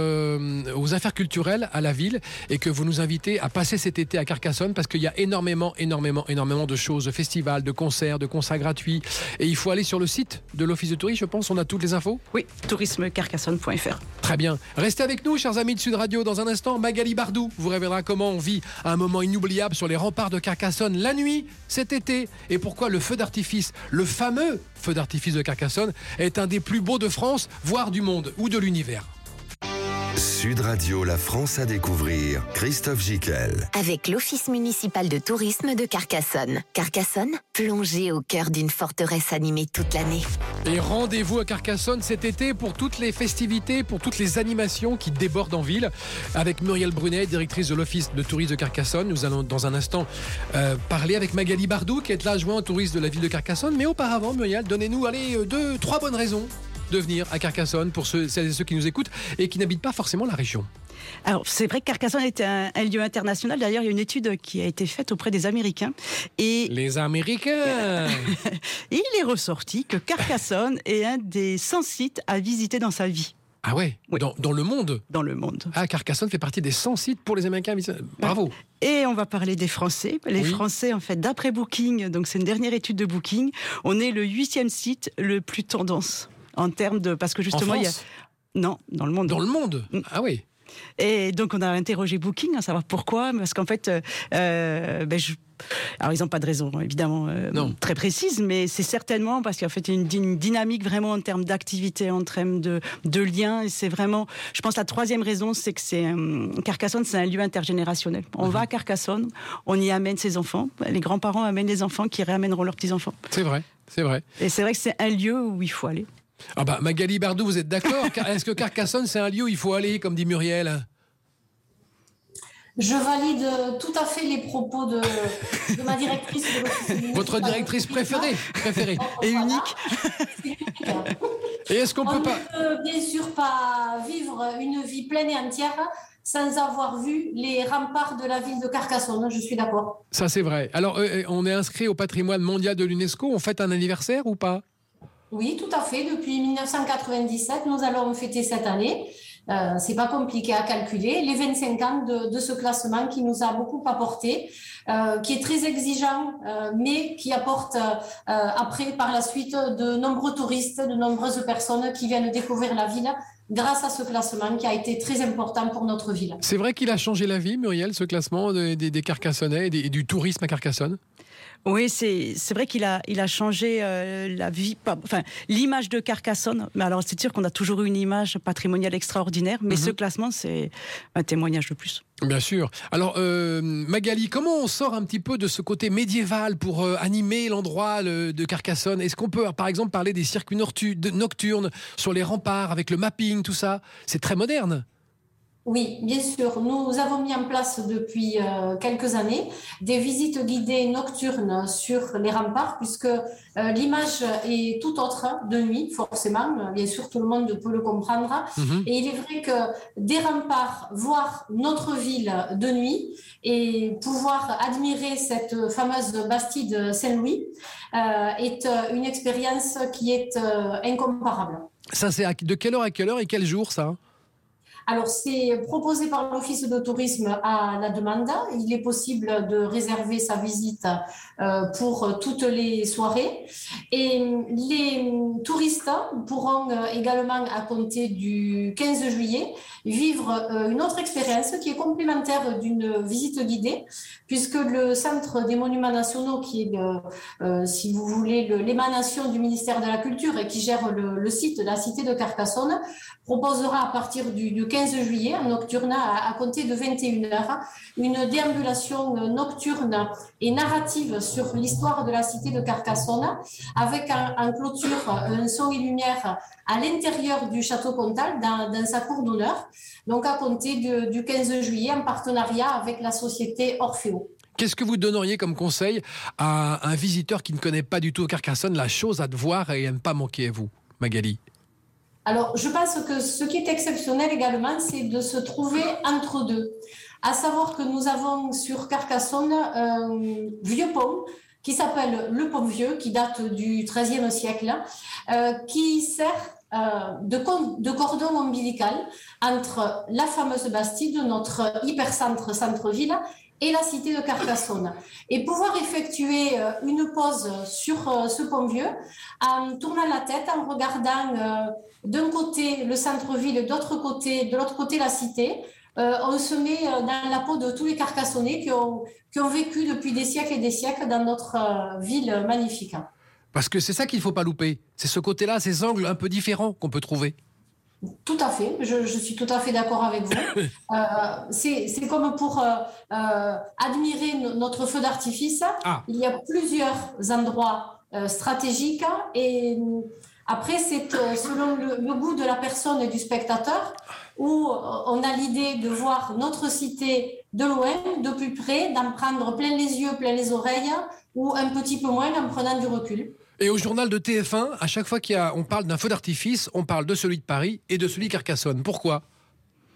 aux affaires culturelles à la ville et que vous nous invitez à passer cet été à Carcassonne parce qu'il y a énormément de choses, de festivals, de concerts gratuits. Et il faut aller sur le site de l'Office de tourisme, je pense. On a toutes les infos. Oui, tourismecarcassonne.fr. Très bien. Restez avec nous, chers amis de Sud Radio. Dans un instant, Magali Bardou vous révélera comment on vit un moment inoubliable sur les remparts de Carcassonne la nuit, cet été, et pourquoi le feu d'artifice, le fameux feu d'artifice de Carcassonne, est un des plus beaux de France, voire du monde ou de l'univers. Sud Radio, la France à découvrir. Christophe Gicquel. Avec l'Office municipal de tourisme de Carcassonne. Carcassonne, plongée au cœur d'une forteresse animée toute l'année. Et rendez-vous à Carcassonne cet été pour toutes les festivités, pour toutes les animations qui débordent en ville. Avec Muriel Brunet, directrice de l'Office de tourisme de Carcassonne. Nous allons dans un instant parler avec Magali Bardou, qui est l'adjoint touriste de la ville de Carcassonne. Mais auparavant, Muriel, donnez-nous 2-3 bonnes raisons de venir à Carcassonne pour celles et ceux qui nous écoutent et qui n'habitent pas forcément la région. Alors, c'est vrai que Carcassonne est un lieu international. D'ailleurs, il y a une étude qui a été faite auprès des Américains. Et les Américains il est ressorti que Carcassonne est un des 100 sites à visiter dans sa vie. Ah ouais, oui. Dans le monde. Dans le monde. Ah, Carcassonne fait partie des 100 sites pour les Américains. Bravo. Et on va parler des Français. Les Français, en fait, d'après Booking, donc c'est une dernière étude de Booking, on est le 8e site le plus tendance. En termes de... Parce que justement, il y a... Non, dans le monde. Dans le monde ? Ah oui. Et donc, on a interrogé Booking, à savoir pourquoi. Parce qu'en fait, alors, ils n'ont pas de raison, évidemment, très précise, mais c'est certainement parce qu'en fait, il y a une dynamique vraiment en termes d'activité, en termes de liens. Et c'est vraiment... Je pense que la troisième raison, c'est que Carcassonne, c'est un lieu intergénérationnel. On va à Carcassonne, on y amène ses enfants. Les grands-parents amènent les enfants qui réamèneront leurs petits-enfants. C'est vrai. Et c'est vrai que c'est un lieu où il faut aller. Ah bah, Magali Bardou, vous êtes d'accord ? Est-ce que Carcassonne, c'est un lieu où il faut aller, comme dit Muriel ? Je valide tout à fait les propos de ma directrice de l'Office. Votre directrice préférée et unique. Et est-ce qu'on peut pas... On ne peut bien sûr pas vivre une vie pleine et entière sans avoir vu les remparts de la ville de Carcassonne, je suis d'accord. Ça, c'est vrai. Alors, on est inscrit au patrimoine mondial de l'UNESCO. On fête un anniversaire ou pas ? Oui, tout à fait. Depuis 1997, nous allons fêter cette année. C'est pas compliqué à calculer. Les 25 ans de ce classement qui nous a beaucoup apporté, qui est très exigeant, mais qui apporte après, par la suite, de nombreux touristes, de nombreuses personnes qui viennent découvrir la ville grâce à ce classement qui a été très important pour notre ville. C'est vrai qu'il a changé la vie, Muriel, ce classement des Carcassonnais et du tourisme à Carcassonne ? Oui, c'est vrai qu'il a changé la vie, l'image de Carcassonne. Mais alors, c'est sûr qu'on a toujours eu une image patrimoniale extraordinaire, mais ce classement, c'est un témoignage de plus. Bien sûr. Alors, Magali, comment on sort un petit peu de ce côté médiéval pour animer l'endroit de Carcassonne ? Est-ce qu'on peut, par exemple, parler des circuits nocturnes sur les remparts, avec le mapping, tout ça ? C'est très moderne. Oui, bien sûr. Nous avons mis en place depuis quelques années des visites guidées nocturnes sur les remparts, puisque l'image est tout autre de nuit, forcément. Bien sûr, tout le monde peut le comprendre. Et il est vrai que des remparts, voir notre ville de nuit et pouvoir admirer cette fameuse bastide Saint-Louis est une expérience qui est incomparable. Ça, c'est de quelle heure à quelle heure et quel jour, ça ? Alors, c'est proposé par l'Office de tourisme à la demande. Il est possible de réserver sa visite pour toutes les soirées. Et les touristes pourront également, à compter du 15 juillet, vivre une autre expérience qui est complémentaire d'une visite guidée, puisque le Centre des Monuments Nationaux, qui est, si vous voulez, l'émanation du ministère de la Culture et qui gère le site de la cité de Carcassonne, proposera à partir du 15 juillet, en nocturne, à compter de 21h, une déambulation nocturne et narrative sur l'histoire de la cité de Carcassonne, avec en clôture un son et lumière à l'intérieur du château Comtal, dans sa cour d'honneur, donc à compter du 15 juillet, en partenariat avec la société Orfeo. Qu'est-ce que vous donneriez comme conseil à un visiteur qui ne connaît pas du tout Carcassonne, la chose à devoir et à ne pas manquer, vous, Magali? Alors, je pense que ce qui est exceptionnel également, c'est de se trouver entre deux. À savoir que nous avons sur Carcassonne un vieux pont qui s'appelle le Pont Vieux, qui date du XIIIe siècle, qui sert de cordon ombilical entre la fameuse Bastide, notre hypercentre, centre-ville, et la cité de Carcassonne. Et pouvoir effectuer une pause sur ce pont vieux en tournant la tête, en regardant d'un côté le centre-ville et de l'autre côté la cité, on se met dans la peau de tous les Carcassonnais qui ont vécu depuis des siècles et des siècles dans notre ville magnifique. Parce que c'est ça qu'il ne faut pas louper. C'est ce côté-là, ces angles un peu différents qu'on peut trouver. Tout à fait, je suis tout à fait d'accord avec vous. C'est comme pour admirer notre feu d'artifice. Il y a plusieurs endroits stratégiques et après c'est selon le goût de la personne et du spectateur où on a l'idée de voir notre cité de loin, de plus près, d'en prendre plein les yeux, plein les oreilles ou un petit peu moins en prenant du recul. Et au journal de TF1, à chaque fois on parle d'un feu d'artifice, on parle de celui de Paris et de celui de Carcassonne. Pourquoi ? Pourquoi ?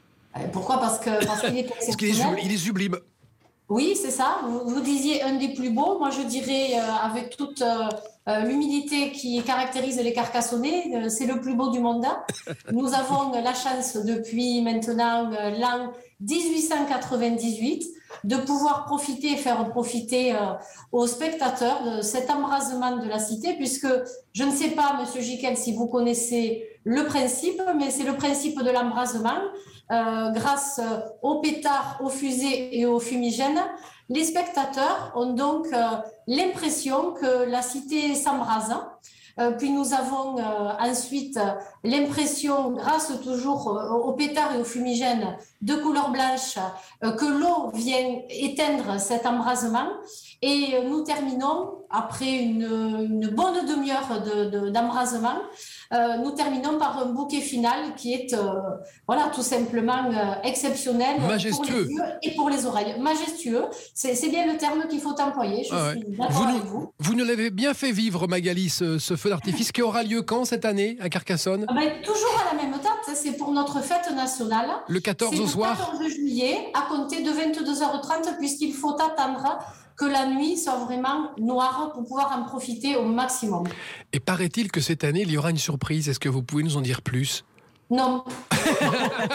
Parce qu'il est exceptionnel. Parce qu'il est sublime. Oui, c'est ça. Vous disiez un des plus beaux. Moi, je dirais, avec toute l'humilité qui caractérise les Carcassonnais, c'est le plus beau du monde. Nous avons la chance, depuis maintenant l'an 1898, de pouvoir profiter et faire profiter aux spectateurs de cet embrasement de la cité, puisque je ne sais pas, Monsieur Jiquel, si vous connaissez le principe, mais c'est le principe de l'embrasement. Grâce aux pétards, aux fusées et aux fumigènes, les spectateurs ont donc l'impression que la cité s'embrase. Puis nous avons ensuite l'impression, grâce toujours aux pétards et aux fumigènes de couleur blanche, que l'eau vient éteindre cet embrasement. Et nous terminons, après une bonne demi-heure d'embrasement, nous terminons par un bouquet final qui est tout simplement exceptionnel. Majestueux. Pour les yeux et pour les oreilles. Majestueux, c'est bien le terme qu'il faut employer. Je suis d'accord avec vous. Vous nous l'avez bien fait vivre, Magali, ce feu d'artifice qui aura lieu quand cette année à Carcassonne ? Toujours à la même date, c'est pour notre fête nationale. Le 14 au soir. Le 14 juillet, à compter de 22h30, puisqu'il faut attendre que la nuit soit vraiment noire pour pouvoir en profiter au maximum. Et paraît-il que cette année, il y aura une surprise. Est-ce que vous pouvez nous en dire plus ? Non. Non,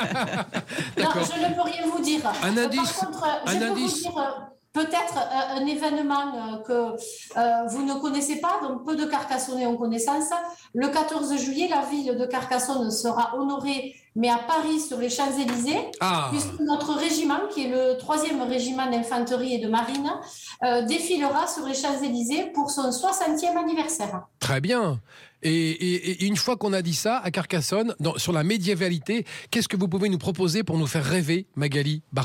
je ne peux rien vous dire. Un indice. Par contre, je peux vous dire peut-être un événement que vous ne connaissez pas, donc peu de Carcassonnais ont connaissance. Le 14 juillet, la ville de Carcassonne sera honorée, mais à Paris, sur les Champs-Élysées, puisque notre régiment, qui est le 3e régiment d'infanterie et de marine, défilera sur les Champs-Élysées pour son 60e anniversaire. Très bien. Et une fois qu'on a dit ça, à Carcassonne, sur la médiévalité, qu'est-ce que vous pouvez nous proposer pour nous faire rêver, Magali Bardou ?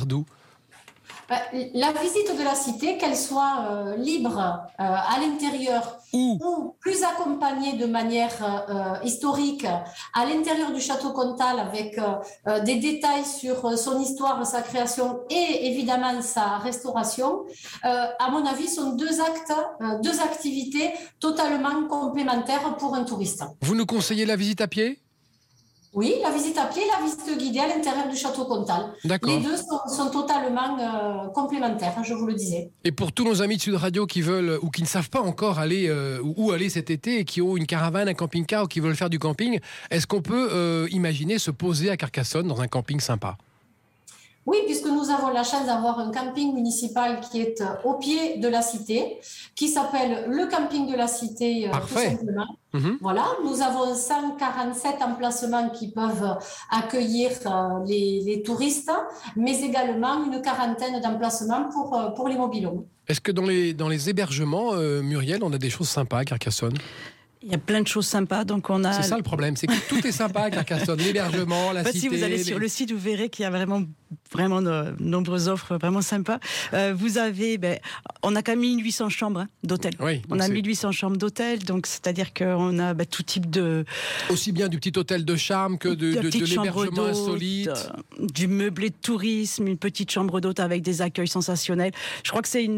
La visite de la cité, qu'elle soit libre à l'intérieur ou plus accompagnée de manière historique à l'intérieur du château Comtal avec des détails sur son histoire, sa création et évidemment sa restauration, à mon avis, sont deux activités totalement complémentaires pour un touriste. Vous nous conseillez la visite à pied ? Oui, la visite à pied et la visite guidée à l'intérieur du château Comtal. D'accord. Les deux sont totalement complémentaires, je vous le disais. Et pour tous nos amis de Sud Radio qui veulent ou qui ne savent pas encore aller où aller cet été et qui ont une caravane, un camping-car ou qui veulent faire du camping, est-ce qu'on peut imaginer se poser à Carcassonne dans un camping sympa ? Oui, puisque nous avons la chance d'avoir un camping municipal qui est au pied de la cité, qui s'appelle le camping de la cité, Parfait. tout simplement. Voilà, nous avons 147 emplacements qui peuvent accueillir les touristes, mais également une quarantaine d'emplacements pour les mobilhomes. Est-ce que dans les hébergements, Muriel, on a des choses sympas à Carcassonne ? Il y a plein de choses sympas, donc on a... C'est ça le problème, c'est que tout est sympa à Carcassonne, l'hébergement, la cité... Si vous allez sur le site, vous verrez qu'il y a vraiment de nombreuses offres vraiment sympas. Vous avez, on a quand même 1800 chambres d'hôtel. Oui, on a 1800 chambres d'hôtel, donc c'est-à-dire qu'on a tout type de... Aussi bien du petit hôtel de charme que de l'hébergement insolite. Du meublé de tourisme, une petite chambre d'hôte avec des accueils sensationnels. Je crois que c'est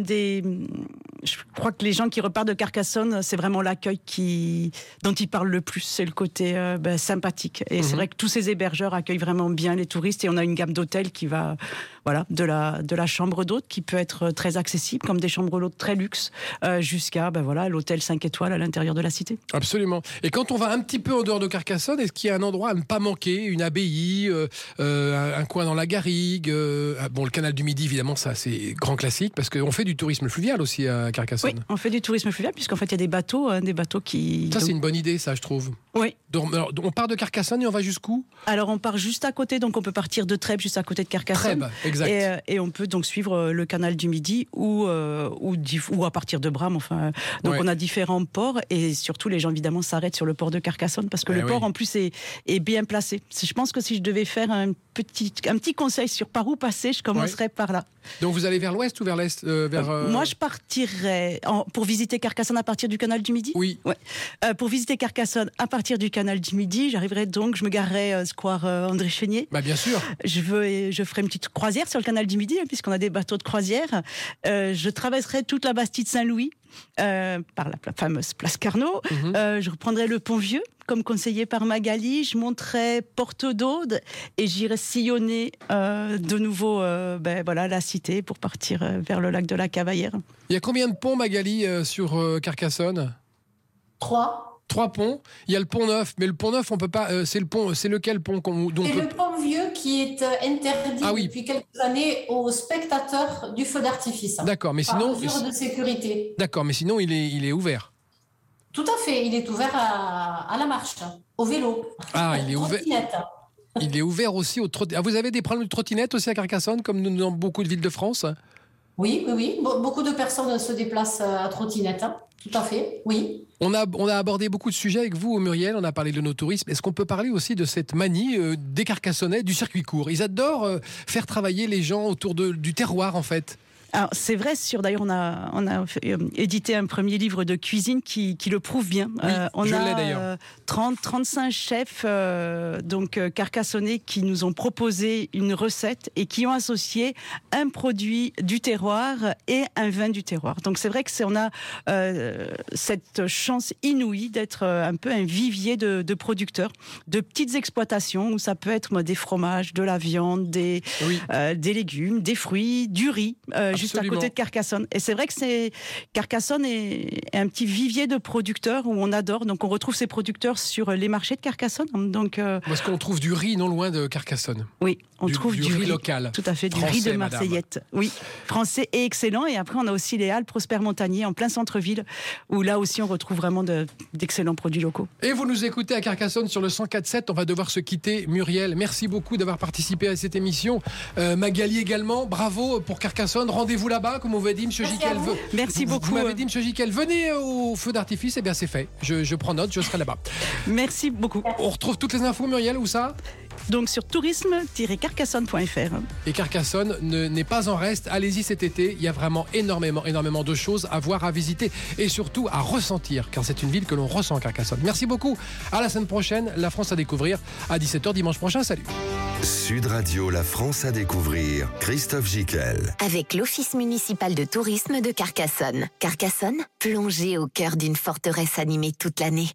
je crois que les gens qui repartent de Carcassonne, c'est vraiment l'accueil dont ils parlent le plus, c'est le côté sympathique. Et c'est vrai que tous ces hébergeurs accueillent vraiment bien les touristes et on a une gamme d'hôtels qui va de la chambre d'hôte qui peut être très accessible, comme des chambres d'hôte très luxe, jusqu'à l'hôtel 5 étoiles à l'intérieur de la cité. Absolument. Et quand on va un petit peu en dehors de Carcassonne, est-ce qu'il y a un endroit à ne pas manquer, une abbaye, un coin dans la Garrigue, le canal du Midi, évidemment, ça c'est grand classique, parce qu'on fait du tourisme fluvial aussi à Carcassonne. Oui, on fait du tourisme fluvial, puisqu'en fait il y a des bateaux qui... Ça c'est une bonne idée, ça je trouve. Oui. Donc, on part de Carcassonne et on va jusqu'où ? Alors on part juste à côté, donc on peut partir de Trèbes juste à côté de Carcassonne. Trèbes, exact. Et on peut donc suivre le canal du Midi ou à partir de Bram. Enfin, donc on a différents ports et surtout les gens évidemment s'arrêtent sur le port de Carcassonne parce que le port en plus est bien placé. Je pense que si je devais faire un petit conseil sur par où passer, je commencerais par là. Donc vous allez vers l'ouest ou vers l'est Moi je partirais pour visiter Carcassonne à partir du canal du Midi. Oui. Ouais. Pour visiter Carcassonne à partir du canal du Midi, je me garerai square André Chénier. Bien sûr. Je ferai une petite croisière sur le canal du Midi, puisqu'on a des bateaux de croisière. Je traverserai toute la Bastide Saint-Louis par la fameuse place Carnot. Je reprendrai le Pont-Vieux, comme conseillé par Magali. Je monterai Porte d'Aude et j'irai sillonner de nouveau la cité pour partir vers le lac de la Cavaillère. Il y a combien de ponts, Magali, sur Carcassonne ? 3 ponts. Il y a le pont Neuf, mais le pont Neuf, on peut pas. C'est lequel pont C'est le pont Vieux qui est interdit depuis quelques années aux spectateurs du feu d'artifice. D'accord, mais sinon. Par mesure de sécurité. D'accord, mais sinon il est ouvert. Tout à fait, il est ouvert à la marche, au vélo. Il est ouvert. Il est ouvert aussi aux trottinettes. Vous avez des problèmes de trottinettes aussi à Carcassonne, comme dans beaucoup de villes de France ? Oui. Beaucoup de personnes se déplacent à trottinette. Tout à fait, oui. On a abordé beaucoup de sujets avec vous, Muriel. On a parlé de nos tourismes. Est-ce qu'on peut parler aussi de cette manie des Carcassonnais du circuit court ? Ils adorent faire travailler les gens autour du terroir, en fait. Alors, c'est vrai, d'ailleurs, on a édité un premier livre de cuisine qui le prouve bien. Oui, je l'ai d'ailleurs. 35 chefs carcassonnais qui nous ont proposé une recette et qui ont associé un produit du terroir et un vin du terroir. Donc c'est vrai on a cette chance inouïe d'être un peu un vivier de producteurs, de petites exploitations où ça peut être des fromages, de la viande, des légumes, des fruits, du riz. Juste à côté de Carcassonne. Et c'est vrai que Carcassonne est un petit vivier de producteurs où on adore. Donc on retrouve ces producteurs sur les marchés de Carcassonne. Parce qu'on trouve du riz non loin de Carcassonne. Oui, on trouve du riz local. Tout à fait, français, du riz de Marseillette. Madame. Oui, français et excellent. Et après on a aussi les Halles Prosper-Montagnier en plein centre-ville où là aussi on retrouve vraiment d'excellents produits locaux. Et vous nous écoutez à Carcassonne sur le 104.7. On va devoir se quitter. Muriel, merci beaucoup d'avoir participé à cette émission. Magali également, bravo pour Carcassonne. Rendez-vous là-bas, comme on vous a dit, M. Jiquel. Merci beaucoup. Vous m'avez dit, M. Jiquel, venez au feu d'artifice. Eh bien, c'est fait. Je prends note, je serai là-bas. Merci beaucoup. On retrouve toutes les infos, Muriel, où ça ? Donc sur tourisme-carcassonne.fr. Et Carcassonne n'est pas en reste. Allez-y cet été. Il y a vraiment énormément de choses à voir, à visiter et surtout à ressentir, car c'est une ville que l'on ressent à Carcassonne. Merci beaucoup. À la semaine prochaine. La France à découvrir à 17h dimanche prochain. Salut. Sud Radio, la France à découvrir. Christophe Jiquel. Avec l'Office municipal de tourisme de Carcassonne. Carcassonne, plongée au cœur d'une forteresse animée toute l'année.